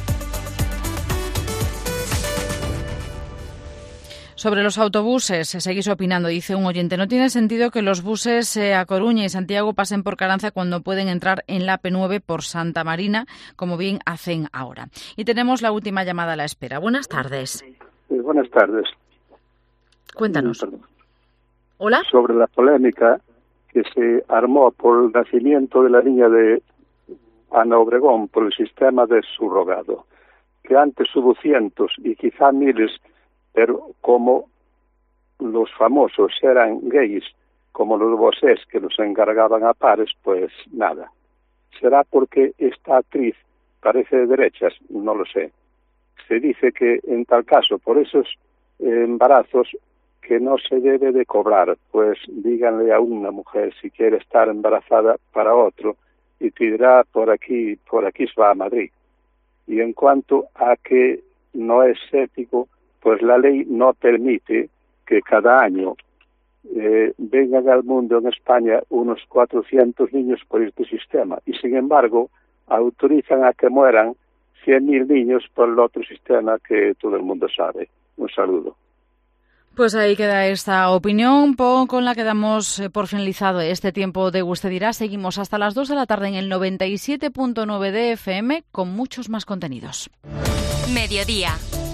Sobre los autobuses, seguís opinando, dice un oyente. No tiene sentido que los buses a Coruña y Santiago pasen por Caranza cuando pueden entrar en la P9 por Santa Marina, como bien hacen ahora. Y tenemos la última llamada a la espera. Buenas tardes. Buenas tardes. Cuéntanos. Hola. Sobre la polémica que se armó por el nacimiento de la niña de Ana Obregón por el sistema de subrogado, que antes hubo cientos y quizá miles, pero como los famosos eran gays, como los bosés que los encargaban a pares, pues nada. ¿Será porque esta actriz parece de derechas? No lo sé. Se dice que en tal caso, por esos embarazos, que no se debe de cobrar, pues díganle a una mujer si quiere estar embarazada para otro y te dirá por aquí se va a Madrid. Y en cuanto a que no es ético, pues la ley no permite que cada año vengan al mundo en España unos 400 niños por este sistema y sin embargo autorizan a que mueran 100.000 niños por el otro sistema que todo el mundo sabe. Un saludo. Pues ahí queda esta opinión con la que damos por finalizado este tiempo de Usted Dirá. Seguimos hasta las 2 de la tarde en el 97.9 de FM con muchos más contenidos. Mediodía.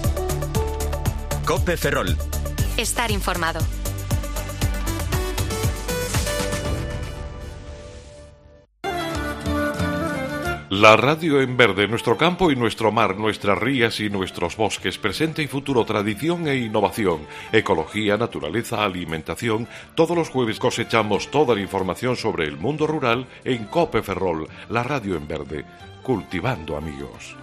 COPE Ferrol. Estar informado. La radio en verde, nuestro campo y nuestro mar, nuestras rías y nuestros bosques, presente y futuro, tradición e innovación, ecología, naturaleza, alimentación. Todos los jueves cosechamos toda la información sobre el mundo rural en COPE Ferrol, la radio en verde, cultivando amigos.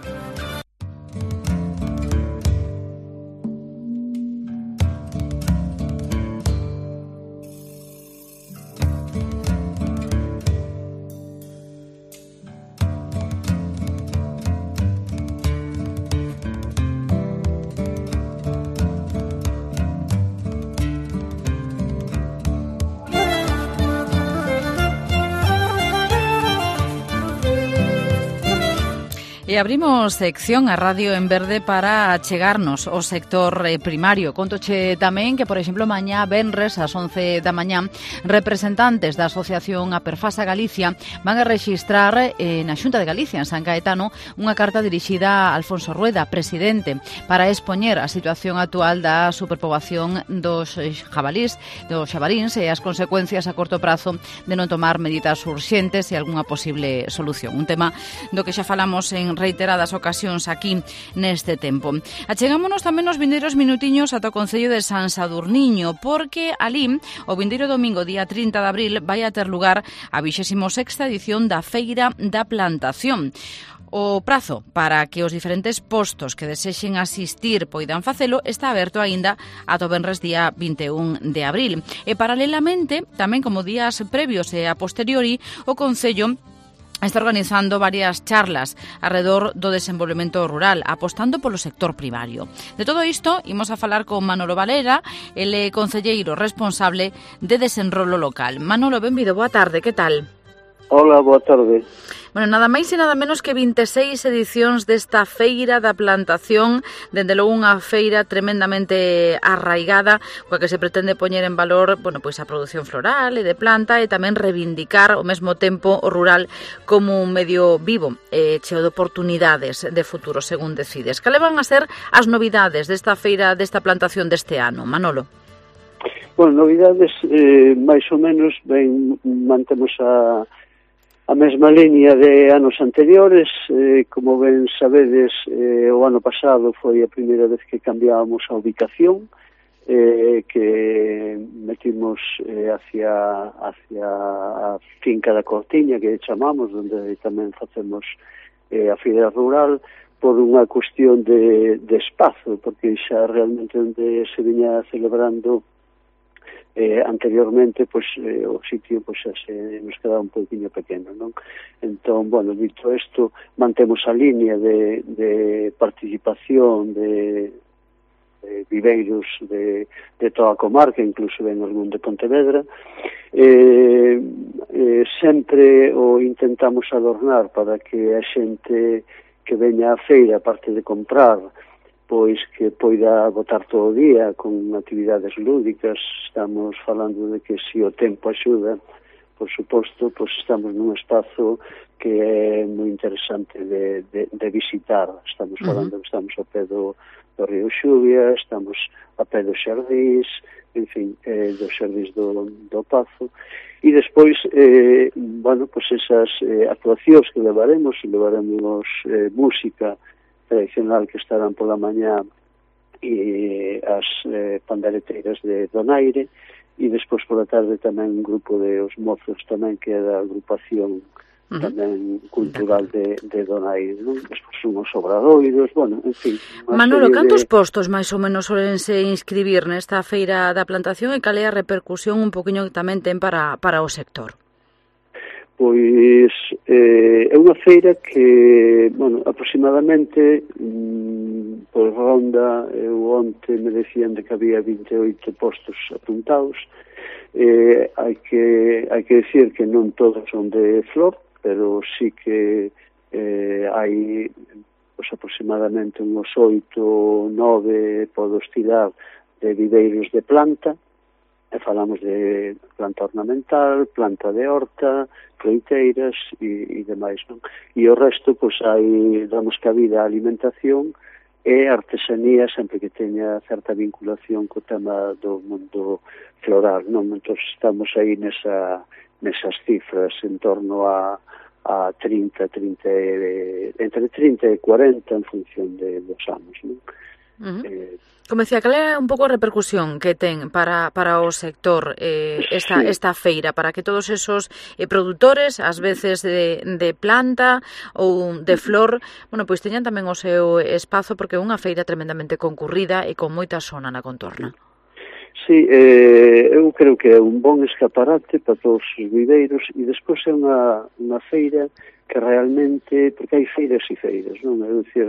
E abrimos sección a Radio en Verde para achegarnos ao sector primario. Contoche tamén que, por exemplo, mañá venres ás 11 da mañá, representantes da Asociación Aperfasa Galicia van a rexistrar na Xunta de Galicia, en San Caetano, unha carta dirixida a Alfonso Rueda, presidente, para expoñer a situación actual da superpoboación dos xabaríns e as consecuencias a corto prazo de non tomar medidas urxentes e algunha posible solución. Un tema do que xa falamos en reiteradas ocasións aquí neste tempo. Achegámonos tamén nos vindeiros minutiños ata o Concello de San Sadurniño, porque alí, o vindeiro domingo, día 30 de abril, vai a ter lugar a 26ª edición da Feira da Plantación. O prazo para que os diferentes postos que desexen asistir poidan facelo está aberto aínda ata o venres día 21 de abril. E paralelamente, tamén como días previos e a posteriori, o Concello está organizando varias charlas alrededor do desenvolvemento rural, apostando polo sector primario. De todo isto, imos a falar con Manolo Valera, ele concelleiro responsable de desenrolo local. Manolo, benvido, boa tarde, que tal? Hola, boa tarde. Bueno, nada máis e nada menos que 26 edicións desta Feira da Plantación, dende logo unha feira tremendamente arraigada, coa que se pretende poñer en valor, bueno, pois a produción floral e de planta e tamén reivindicar ao mesmo tempo o rural como un medio vivo, cheo de oportunidades de futuro, según decides. Cale van a ser as novidades desta feira desta plantación deste ano, Manolo? Bueno, novidades máis ou menos ben mantemos a mesma liña de anos anteriores. Como ben sabedes, o ano pasado foi a primeira vez que cambiábamos a ubicación, que metimos hacia a finca da Cortiña, que chamamos, onde tamén facemos a feira rural, por unha cuestión de espazo, porque xa realmente onde se viña celebrando anteriormente, pois o sitio pois se nos quedaba un pouquinho pequeno, non? Entón, bueno, dito isto, mantemos a línea de participación de viveiros de toda a comarca, incluso en algún de Pontevedra. Sempre o intentamos adornar para que a xente que veña á feira, aparte de comprar, pois que poida botar todo o día con actividades lúdicas. Estamos falando de que se o tempo axuda, por suposto, pois estamos nun espazo que é moi interesante de visitar. Estamos falando que estamos ao pé do río Xuvia, estamos a pé dos xardís, en fin, dos xardís do Pazo. E despois, bueno, pois esas actuacións que levaremos música tradicional que estarán pola mañá e as pandereteiras de Donaire, e despois pola tarde tamén un grupo de os mozos tamén, que é da agrupación tamén cultural de Donaire, non? Despois unhos obradoiros, bueno, en fin. Manolo, cantos postos máis ou menos solense inscribir nesta Feira da Plantación e cal é a repercusión un poquinho que tamén ten para o sector? Pois é unha feira que, bueno, aproximadamente por ronda, eu onte me decían de que había 28 postos apuntados. Hai que decir que non todos son de flor, pero sí que hai pois aproximadamente uns 8, 9 podo estirar de viveiros de planta. Falamos de planta ornamental, planta de horta, froiteiras e demais, non? E o resto, pois, damos cabida á alimentación e artesanía, sempre que teña certa vinculación co tema do mundo floral, non? Entón, estamos aí nesas cifras, en torno a 30, entre 30 e 40 en función dos anos, non? Como decía, cal é un pouco a repercusión que ten para o sector esta feira, para que todos esos produtores, ás veces de planta ou de flor, bueno, pois teñan tamén o seu espazo, porque é unha feira tremendamente concurrida e con moita zona na contorna? Sí, eu creo que é un bon escaparate para todos os viveiros, e despois é unha feira que realmente, porque hai feiras e feiras, non? É dicir,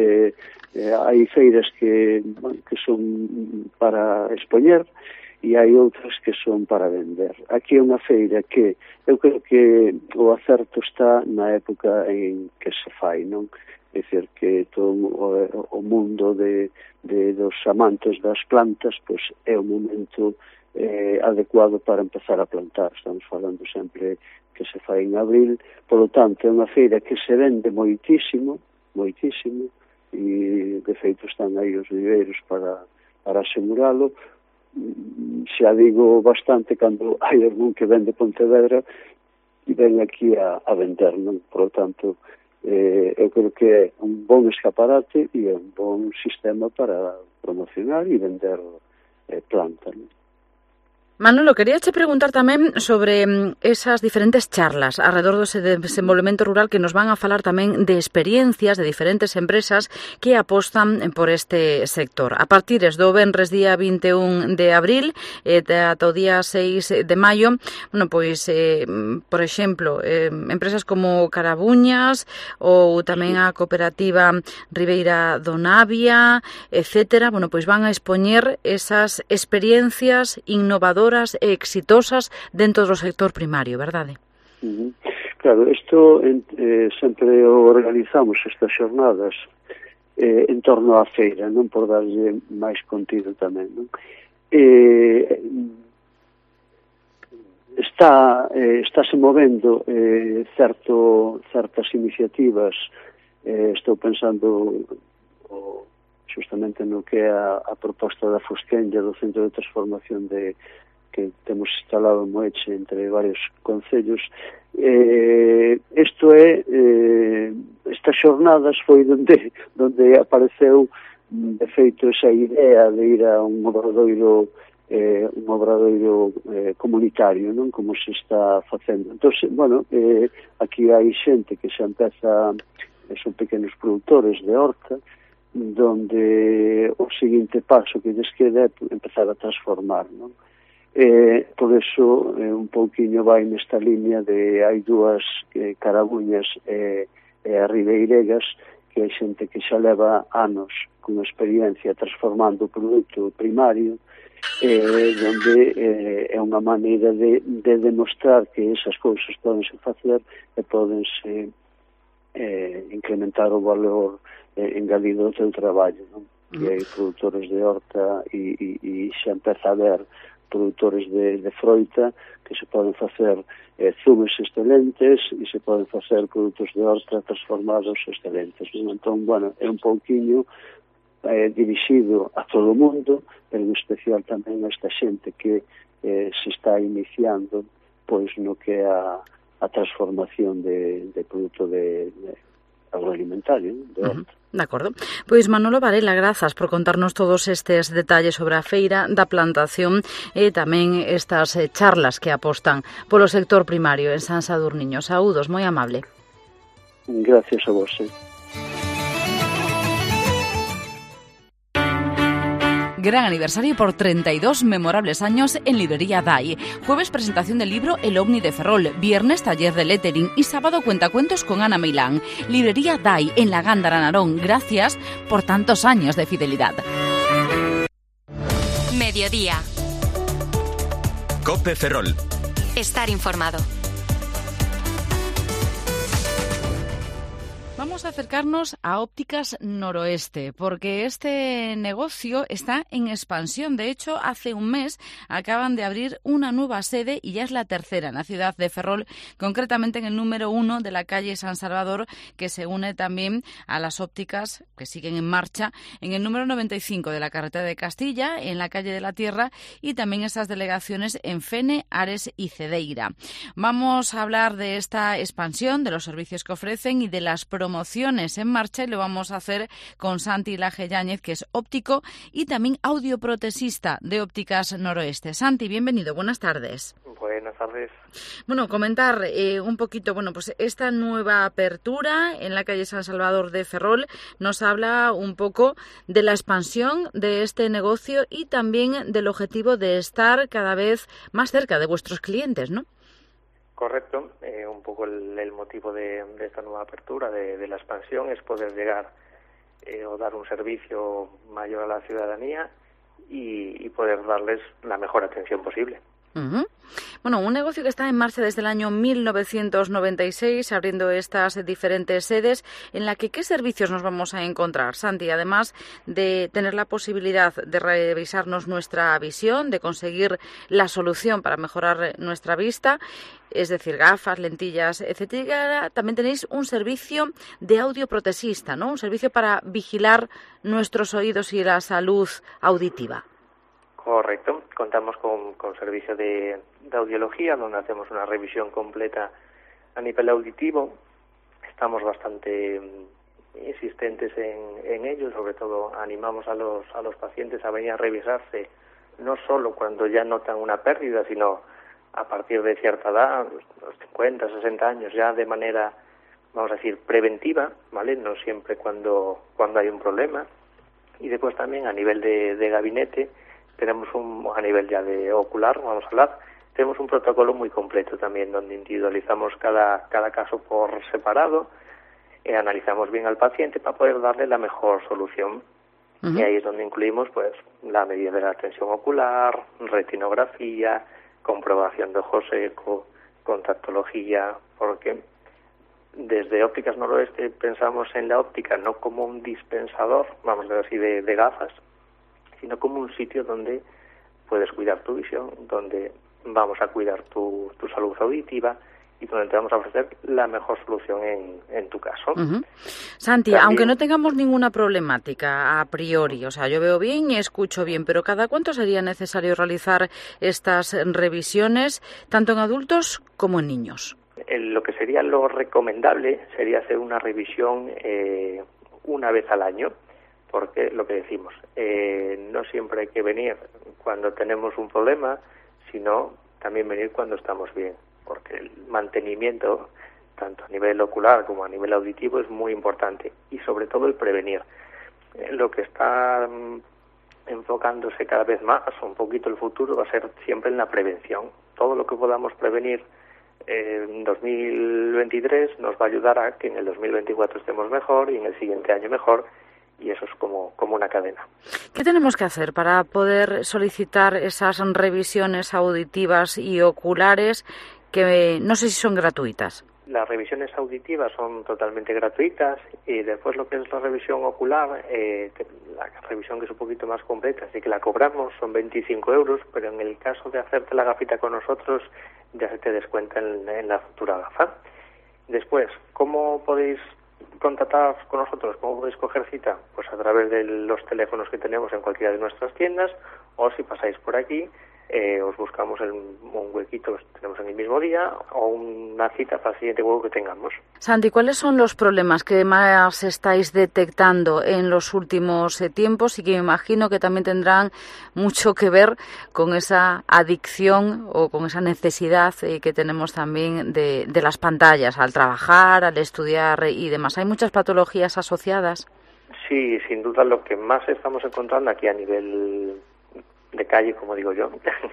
hai feiras que son para expoñer e hai outras que son para vender. Aquí é unha feira que eu creo que o acerto está na época en que se fai, non? É dicir, que todo o mundo dos amantes das plantas, pois é o momento adecuado para empezar a plantar. Estamos falando sempre que se fai en abril, polo tanto é unha feira que se vende moitísimo, e de feito están aí os viveiros para aseguralo. Xa digo bastante cando hai algún que vende Pontevedra e ven aquí a vender, non? Por lo tanto, eu creo que é un bon escaparate e é un bon sistema para promocionar e vender plantas, non? Manolo, quería che preguntar tamén sobre esas diferentes charlas alrededor do desenvolvemento rural que nos van a falar tamén de experiencias de diferentes empresas que apostan por este sector. A partir do venres día 21 de abril ata o día 6 de maio, bueno, pois, por exemplo, empresas como Carabuñas ou tamén a cooperativa Ribeira do Navia, etcétera, bueno, pois van a expoñer esas experiencias innovadoras e exitosas dentro do sector primario, verdade? Claro, isto sempre organizamos estas xornadas en torno á feira, non, por darlle máis contido tamén, non? Está se movendo certas iniciativas, estou pensando justamente no que é a proposta da Fosquenlla do Centro de Transformación que temos instalado en Moeche entre varios concellos. Estas xornadas foi donde apareceu de feito esa idea de ir a un obradoiro comunitario, non, como se está facendo. Entón, bueno, aquí hai xente que xa empeza, son pequenos produtores de horta, donde o seguinte paso que lles queda é empezar a transformar, non? Por eso un pouquiño vai nesta línea de hai dúas Carabuñas e a Ribeiregas, que hai xente que xa leva anos con experiencia transformando o produto primario, donde é unha maneira de demostrar que esas cousas podense facer e podense incrementar o valor engadido do teu traballo, non? Que hai produtores de horta e xa empeza a ver produtores de froita que se poden facer zumes excelentes e se poden facer produtos de horta transformados excelentes. Entón, bueno, é un pouquiño dirixido a todo o mundo, pero en especial tamén a esta xente que se está iniciando pois no que é a transformación de produto de agroalimentario, de horta. De acordo. Pois Manolo Varela, grazas por contarnos todos estes detalles sobre a feira da plantación e tamén estas charlas que apostan polo sector primario en San Sadurniño. Saúdos, moi amable. Gracias a vos. Gran aniversario por 32 memorables años en Librería DAI. Jueves presentación del libro El Ovni de Ferrol, viernes taller de lettering y sábado cuentacuentos con Ana Meilán. Librería DAI en la Gándara Narón. Gracias por tantos años de fidelidad. Mediodía. COPE Ferrol. Estar informado. Vamos a acercarnos a Ópticas Noroeste, porque este negocio está en expansión. De hecho, hace un mes acaban de abrir una nueva sede y ya es la tercera en la ciudad de Ferrol, concretamente en el número 1 de la calle San Salvador, que se une también a las ópticas que siguen en marcha en el número 95 de la carretera de Castilla, en la calle de la Tierra, y también esas delegaciones en Fene, Ares y Cedeira. Vamos a hablar de esta expansión, de los servicios que ofrecen y de las promociones en marcha, y lo vamos a hacer con Santi Laje Yáñez, que es óptico y también audioprotesista de Ópticas Noroeste. Santi, bienvenido, buenas tardes. Buenas tardes. Bueno, comentar un poquito, pues esta nueva apertura en la calle San Salvador de Ferrol nos habla un poco de la expansión de este negocio y también del objetivo de estar cada vez más cerca de vuestros clientes, ¿no? Correcto. Un poco el motivo de esta nueva apertura, de la expansión, es poder llegar o dar un servicio mayor a la ciudadanía y poder darles la mejor atención posible. Uh-huh. Bueno, un negocio que está en marcha desde el año 1996, abriendo estas diferentes sedes, en la que ¿qué servicios nos vamos a encontrar, Santi? Además de tener la posibilidad de revisarnos nuestra visión, de conseguir la solución para mejorar nuestra vista, es decir, gafas, lentillas, etcétera, también tenéis un servicio de audioprotesista, ¿no? Un servicio para vigilar nuestros oídos y la salud auditiva. Correcto, contamos con servicio de audiología, donde hacemos una revisión completa a nivel auditivo. Estamos bastante insistentes en ello, sobre todo animamos a los pacientes a venir a revisarse, no solo cuando ya notan una pérdida, sino a partir de cierta edad, los 50, 60 años, ya de manera, vamos a decir, preventiva, ¿vale? No siempre cuando hay un problema. Y después también a nivel de gabinete, tenemos a nivel ya de ocular, vamos a hablar, tenemos un protocolo muy completo también, donde individualizamos cada caso por separado, analizamos bien al paciente para poder darle la mejor solución. Y ahí es donde incluimos pues la medida de la tensión ocular, retinografía, comprobación de ojo seco, contactología, porque desde Ópticas Noroeste pensamos en la óptica no como un dispensador, vamos a decir así, de gafas, sino como un sitio donde puedes cuidar tu visión, donde vamos a cuidar tu salud auditiva y donde te vamos a ofrecer la mejor solución en tu caso. Santi, también, aunque no tengamos ninguna problemática a priori, o sea, yo veo bien y escucho bien, pero ¿cada cuánto sería necesario realizar estas revisiones, tanto en adultos como en niños? Lo que sería lo recomendable sería hacer una revisión una vez al año, porque lo que decimos, no siempre hay que venir cuando tenemos un problema, sino también venir cuando estamos bien, porque el mantenimiento, tanto a nivel ocular como a nivel auditivo, es muy importante, y sobre todo el prevenir. Lo que está enfocándose cada vez más, un poquito el futuro, va a ser siempre en la prevención. Todo lo que podamos prevenir en 2023 nos va a ayudar a que en el 2024 estemos mejor y en el siguiente año mejor, y eso es como una cadena. ¿Qué tenemos que hacer para poder solicitar esas revisiones auditivas y oculares que no sé si son gratuitas? Las revisiones auditivas son totalmente gratuitas, y después lo que es la revisión ocular, la revisión que es un poquito más completa, así que la cobramos, son 25 euros, pero en el caso de hacerte la gafita con nosotros ya se te descuenta en la futura gafa. Después, ¿cómo podéis contactar con nosotros? ¿Cómo podéis coger cita? Pues a través de los teléfonos que tenemos en cualquiera de nuestras tiendas, o si pasáis por aquí, os buscamos un huequito, los tenemos en el mismo día, o una cita para el siguiente hueco que tengamos. Santi, ¿cuáles son los problemas que más estáis detectando en los últimos tiempos y que me imagino que también tendrán mucho que ver con esa adicción o con esa necesidad que tenemos también de las pantallas al trabajar, al estudiar y demás? ¿Hay muchas patologías asociadas? Sí, sin duda lo que más estamos encontrando aquí a nivel de calle, como digo yo,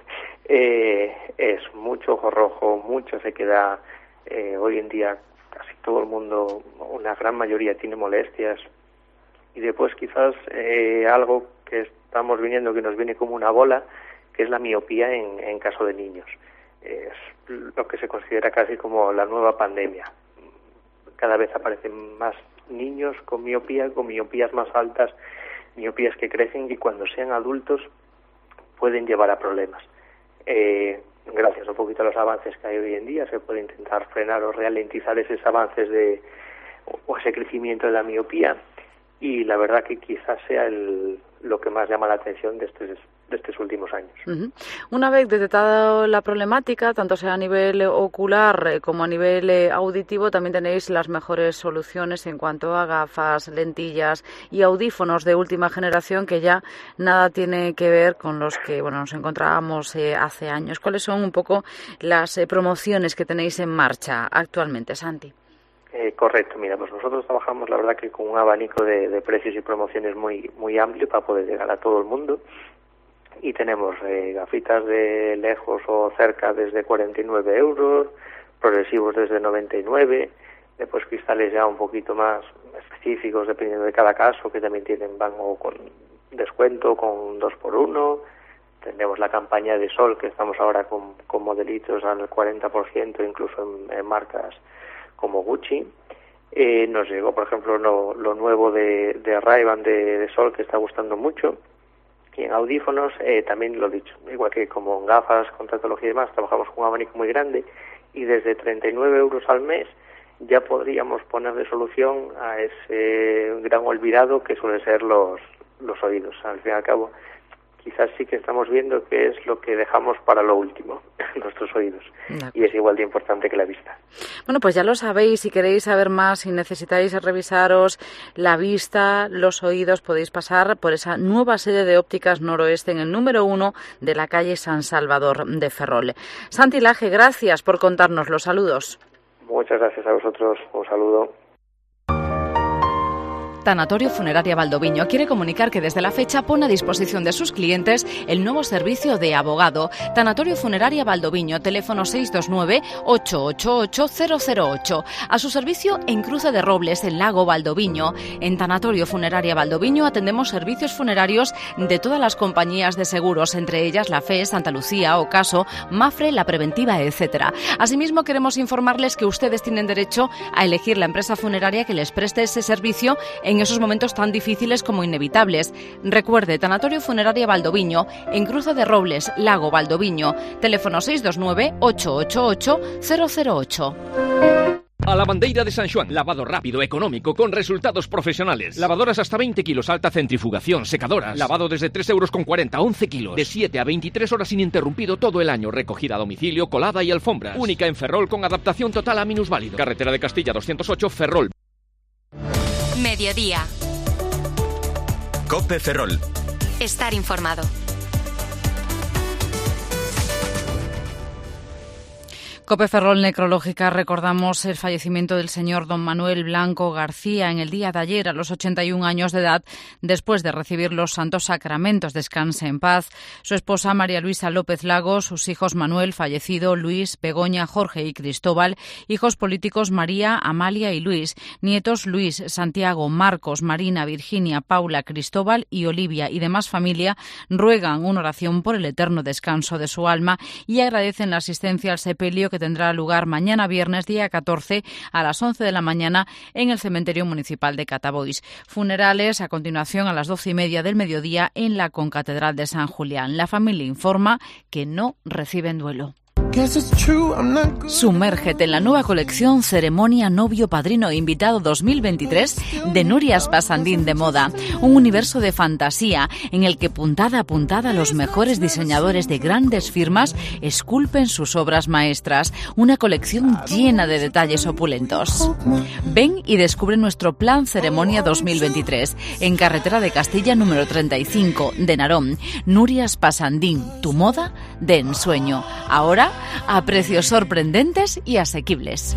es mucho ojo rojo, mucha sequedad. Hoy en día casi todo el mundo, una gran mayoría, tiene molestias. Y después quizás algo que estamos viniendo, que nos viene como una bola, que es la miopía en caso de niños. Es lo que se considera casi como la nueva pandemia. Cada vez aparecen más niños con miopías más altas, miopías que crecen y cuando sean adultos pueden llevar a problemas. Gracias un poquito a los avances que hay hoy en día, se puede intentar frenar o ralentizar esos avances o ese crecimiento de la miopía, y la verdad que quizás sea lo que más llama la atención de estos últimos años. Una vez detectada la problemática, tanto sea a nivel ocular como a nivel auditivo, también tenéis las mejores soluciones en cuanto a gafas, lentillas y audífonos de última generación, que ya nada tiene que ver con los que nos encontrábamos hace años. ¿Cuáles son un poco las promociones que tenéis en marcha actualmente, Santi? Correcto, mira, pues nosotros trabajamos la verdad que con un abanico de precios y promociones muy, muy amplio para poder llegar a todo el mundo. Y tenemos gafitas de lejos o cerca desde 49 euros, progresivos desde 99, después cristales ya un poquito más específicos dependiendo de cada caso, que también van o con descuento, con 2x1, Tenemos la campaña de sol, que estamos ahora con modelitos al 40%, incluso en marcas como Gucci. Nos llegó, por ejemplo, lo nuevo de Ray-Ban de sol, que está gustando mucho. Y en audífonos, también lo dicho, igual que como en gafas, con tecnología y demás, trabajamos con un abanico muy grande, y desde 39 euros al mes ya podríamos ponerle solución a ese gran olvidado que suelen ser los oídos. Al fin y al cabo, quizás sí que estamos viendo que es lo que dejamos para lo último, nuestros oídos, y es igual de importante que la vista. Bueno, pues ya lo sabéis, si queréis saber más, si necesitáis revisaros la vista, los oídos, podéis pasar por esa nueva sede de Ópticas Noroeste en el número 1 de la calle San Salvador de Ferrol. Santi Laje, gracias por contarnos los saludos. Muchas gracias a vosotros, un saludo. Tanatorio Funeraria Valdoviño quiere comunicar que desde la fecha pone a disposición de sus clientes el nuevo servicio de abogado. Tanatorio Funeraria Valdoviño, teléfono 629-888-008. A su servicio en Cruce de Robles, en Lago Valdoviño. En Tanatorio Funeraria Valdoviño atendemos servicios funerarios de todas las compañías de seguros, entre ellas la FE, Santa Lucía, Ocaso, Mafre, La Preventiva, etc. Asimismo, queremos informarles que ustedes tienen derecho a elegir la empresa funeraria que les preste ese servicio en esos momentos tan difíciles como inevitables. Recuerde, Tanatorio Funeraria Valdoviño, en Cruce de Robles, Lago Valdoviño, teléfono 629-888-008. A Lavandeira de San Xoán, lavado rápido, económico, con resultados profesionales. Lavadoras hasta 20 kilos, alta centrifugación, secadoras. Lavado desde 3,40 €, 11 kilos. De 7 a 23 horas ininterrumpido todo el año. Recogida a domicilio, colada y alfombras. Única en Ferrol con adaptación total a minusválido. Carretera de Castilla 208, Ferrol. Mediodía. COPE Ferrol. Estar informado. COPE Ferrol Necrológica, recordamos el fallecimiento del señor don Manuel Blanco García en el día de ayer a los 81 años de edad, después de recibir los santos sacramentos. Descanse en paz. Su esposa María Luisa López Lagos, sus hijos Manuel, fallecido, Luis, Begoña, Jorge y Cristóbal, hijos políticos María, Amalia y Luis, nietos Luis, Santiago, Marcos, Marina, Virginia, Paula, Cristóbal y Olivia y demás familia ruegan una oración por el eterno descanso de su alma y agradecen la asistencia al sepelio que tendrá lugar mañana viernes, día 14, a las 11 de la mañana en el cementerio municipal de Catabois. Funerales a continuación a las 12:30 del mediodía en la concatedral de San Julián. La familia informa que no reciben duelo. Sumérgete en la nueva colección Ceremonia Novio Padrino Invitado 2023 de Nurias Pasandín de Moda. Un universo de fantasía en el que puntada a puntada los mejores diseñadores de grandes firmas esculpen sus obras maestras. Una colección llena de detalles opulentos. Ven y descubre nuestro plan Ceremonia 2023 en Carretera de Castilla número 35 de Narón. Nurias Pasandín, tu moda de ensueño. Ahora a precios sorprendentes y asequibles.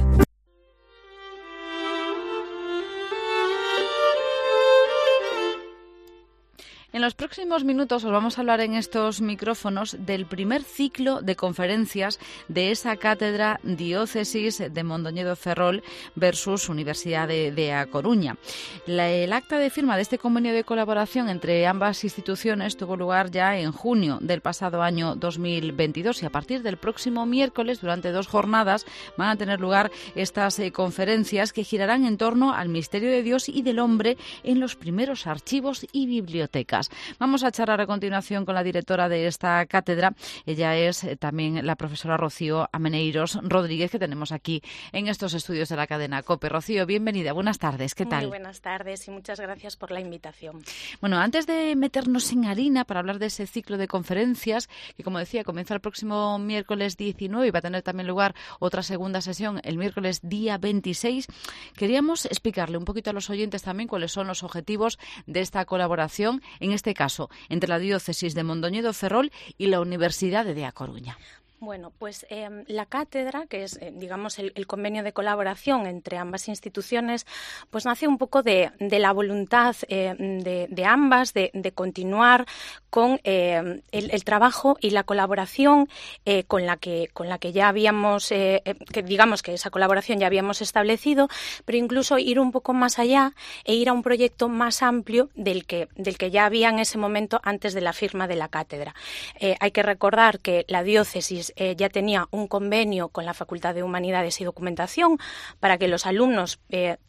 En los próximos minutos os vamos a hablar en estos micrófonos del primer ciclo de conferencias de esa cátedra Diócesis de Mondoñedo Ferrol versus Universidad de A Coruña. El acta de firma de este convenio de colaboración entre ambas instituciones tuvo lugar ya en junio del pasado año 2022 y a partir del próximo miércoles, durante 2 jornadas, van a tener lugar estas conferencias que girarán en torno al misterio de Dios y del hombre en los primeros archivos y bibliotecas. Vamos a charlar a continuación con la directora de esta cátedra. Ella es también la profesora Rocío Ameneiros Rodríguez, que tenemos aquí en estos estudios de la cadena COPE. Rocío, bienvenida. Buenas tardes. ¿Qué tal? Muy buenas tardes y muchas gracias por la invitación. Bueno, antes de meternos en harina para hablar de ese ciclo de conferencias, que como decía, comienza el próximo miércoles 19 y va a tener también lugar otra segunda sesión el miércoles día 26, queríamos explicarle un poquito a los oyentes también cuáles son los objetivos de esta colaboración, en este caso, entre la Diócesis de Mondoñedo Ferrol y la Universidad de A Coruña. Bueno, pues la cátedra, que es, digamos, el convenio de colaboración entre ambas instituciones, pues nace un poco de la voluntad de ambas de continuar con el trabajo y la colaboración con la que ya habíamos, que digamos que esa colaboración ya habíamos establecido, pero incluso ir un poco más allá e ir a un proyecto más amplio del que ya había en ese momento antes de la firma de la cátedra. Hay que recordar que la diócesis ya tenía un convenio con la Facultad de Humanidades y Documentación para que los alumnos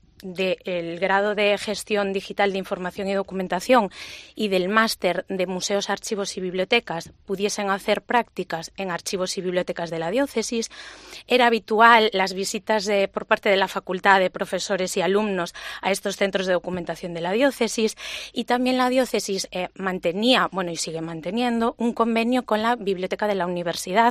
del grado de Gestión Digital de Información y Documentación y del máster de Museos, Archivos y Bibliotecas pudiesen hacer prácticas en archivos y bibliotecas de la diócesis. Era habitual las visitas por parte de la facultad de profesores y alumnos a estos centros de documentación de la diócesis, y también la diócesis mantenía, bueno, y sigue manteniendo, un convenio con la biblioteca de la universidad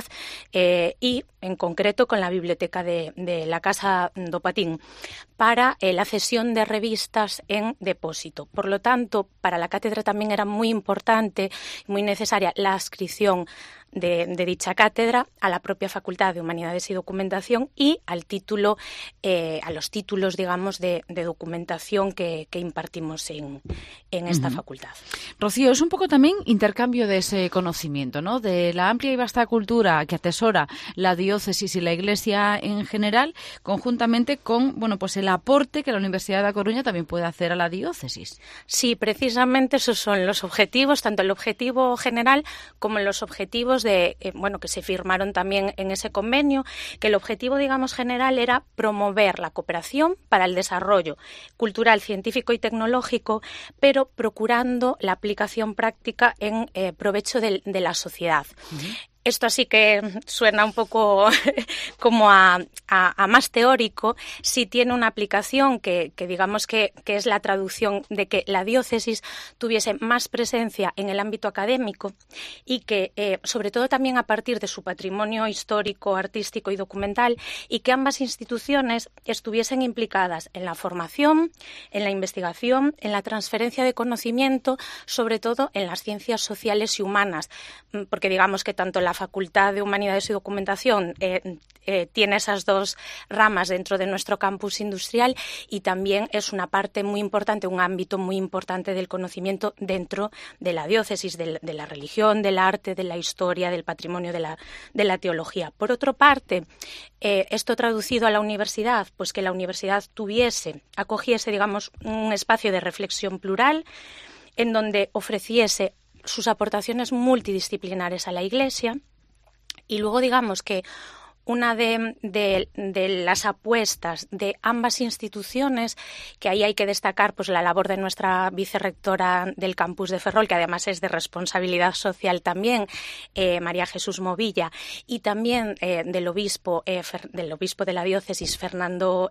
y en concreto con la biblioteca de la Casa do Patín para la cesión de revistas en depósito. Por lo tanto, para la cátedra también era muy importante, muy necesaria la adscripción de dicha cátedra a la propia Facultad de Humanidades y Documentación y al título, a los títulos, digamos, de documentación que impartimos en esta facultad. Rocío, es un poco también intercambio de ese conocimiento, ¿no? De la amplia y vasta cultura que atesora la diócesis y la Iglesia en general, conjuntamente con, bueno, pues el aporte que la Universidad de A Coruña también puede hacer a la diócesis. Sí, precisamente esos son los objetivos, tanto el objetivo general como los objetivos que se firmaron también en ese convenio, que el objetivo, digamos, general era promover la cooperación para el desarrollo cultural, científico y tecnológico, pero procurando la aplicación práctica en provecho de la sociedad. Esto así que suena un poco como a más teórico, sí tiene una aplicación que digamos que es la traducción de que la diócesis tuviese más presencia en el ámbito académico y que, sobre todo también a partir de su patrimonio histórico, artístico y documental, y que ambas instituciones estuviesen implicadas en la formación, en la investigación, en la transferencia de conocimiento, sobre todo en las ciencias sociales y humanas, porque digamos que tanto la Facultad de Humanidades y Documentación tiene esas dos ramas dentro de nuestro campus industrial y también es una parte muy importante, un ámbito muy importante del conocimiento dentro de la diócesis, de la religión, del arte, de la historia, del patrimonio, de la teología. Por otra parte, esto traducido a la universidad, pues que la universidad acogiese, digamos, un espacio de reflexión plural en donde ofreciese sus aportaciones multidisciplinares a la Iglesia, y luego digamos que una de las apuestas de ambas instituciones, que ahí hay que destacar pues la labor de nuestra vicerrectora del campus de Ferrol, que además es de responsabilidad social también, María Jesús Movilla, y también del obispo de la diócesis, Fernando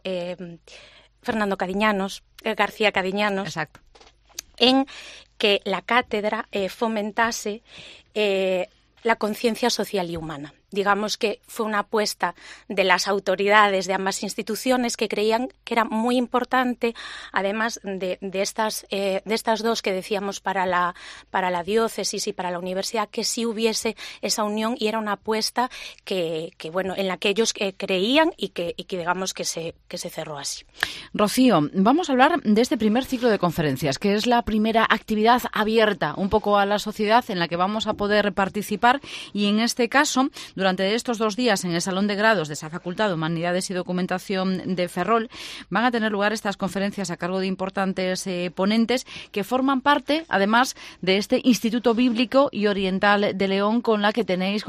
García Cadiñanos. Exacto. En que la cátedra fomentase la conciencia social y humana. Digamos que fue una apuesta de las autoridades de ambas instituciones que creían que era muy importante, además de estas dos que decíamos para la diócesis y para la universidad, que sí hubiese esa unión, y era una apuesta que en la que ellos creían y que digamos que se cerró así. Rocío, vamos a hablar de este primer ciclo de conferencias, que es la primera actividad abierta un poco a la sociedad en la que vamos a poder participar, y en este caso, durante estos 2 días en el Salón de Grados de esa Facultad de Humanidades y Documentación de Ferrol van a tener lugar estas conferencias a cargo de importantes ponentes que forman parte, además, de este Instituto Bíblico y Oriental de León con la que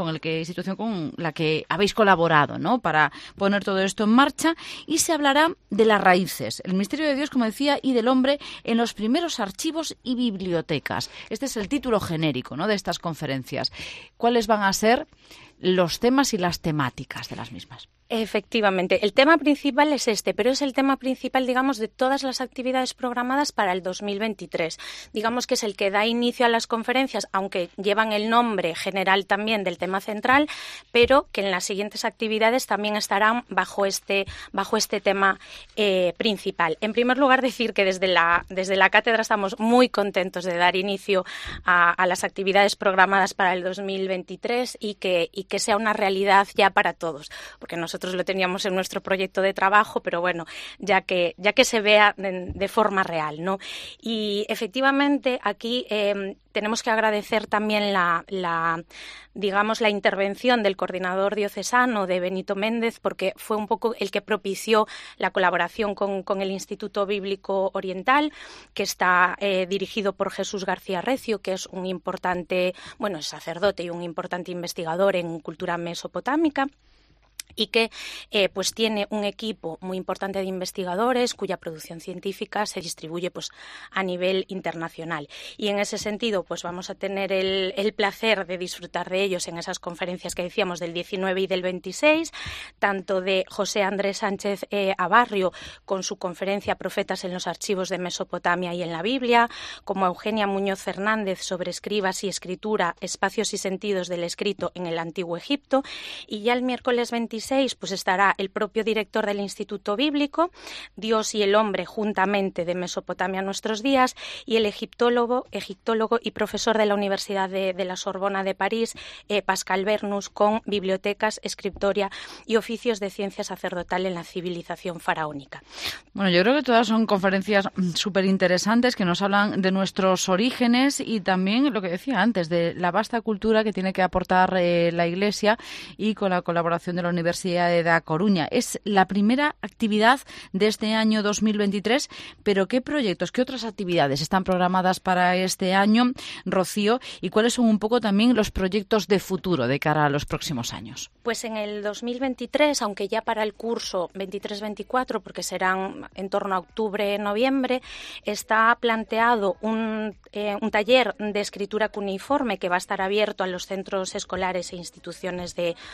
habéis colaborado, ¿no?, para poner todo esto en marcha, y se hablará de las raíces, el misterio de Dios, como decía, y del hombre en los primeros archivos y bibliotecas. Este es el título genérico, ¿no?, de estas conferencias. ¿Cuáles van a ser los temas y las temáticas de las mismas? Efectivamente, el tema principal es este, pero es el tema principal, digamos, de todas las actividades programadas para el 2023. Digamos que es el que da inicio a las conferencias, aunque llevan el nombre general también del tema central, pero que en las siguientes actividades también estarán bajo este tema principal. En primer lugar, decir que desde la cátedra estamos muy contentos de dar inicio a las actividades programadas para el 2023 y que sea una realidad ya para todos, porque nosotros lo teníamos en nuestro proyecto de trabajo, pero bueno, ya que se vea de forma real, ¿no? Y efectivamente aquí tenemos que agradecer también la intervención del coordinador diocesano de Benito Méndez, porque fue un poco el que propició la colaboración con el Instituto Bíblico Oriental, que está dirigido por Jesús García Recio, que es un importante, es sacerdote y un importante investigador en cultura mesopotámica, y que pues tiene un equipo muy importante de investigadores cuya producción científica se distribuye pues a nivel internacional. Y en ese sentido pues vamos a tener el placer de disfrutar de ellos en esas conferencias que decíamos del 19 y del 26, tanto de José Andrés Sánchez Abarrio con su conferencia Profetas en los archivos de Mesopotamia y en la Biblia, como Eugenia Muñoz Fernández sobre escribas y escritura, espacios y sentidos del escrito en el Antiguo Egipto, y ya el miércoles 26 pues estará el propio director del Instituto Bíblico, Dios y el hombre juntamente de Mesopotamia a nuestros días, y el egiptólogo y profesor de la Universidad de la Sorbona de París, Pascal Bernus, con bibliotecas, escriptoria y oficios de ciencia sacerdotal en la civilización faraónica. Bueno, yo creo que todas son conferencias súper interesantes que nos hablan de nuestros orígenes y también lo que decía antes, de la vasta cultura que tiene que aportar la Iglesia, y con la colaboración de la Universidad de Da Coruña. Es la primera actividad de este año 2023, pero ¿qué proyectos, qué otras actividades están programadas para este año, Rocío? ¿Y cuáles son un poco también los proyectos de futuro de cara a los próximos años? Pues en el 2023, aunque ya para el curso 23-24, porque serán en torno a octubre-noviembre, está planteado un taller de escritura cuneiforme que va a estar abierto a los centros escolares e instituciones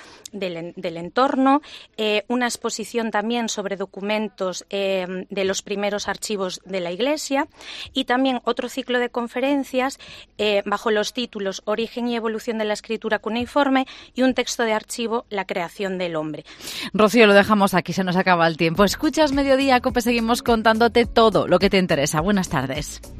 del entorno, una exposición también sobre documentos de los primeros archivos de la Iglesia, y también otro ciclo de conferencias bajo los títulos Origen y evolución de la escritura cuneiforme y un texto de archivo, La creación del hombre. Rocío, lo dejamos aquí, se nos acaba el tiempo. Escuchas Mediodía Cope, seguimos contándote todo lo que te interesa. Buenas tardes.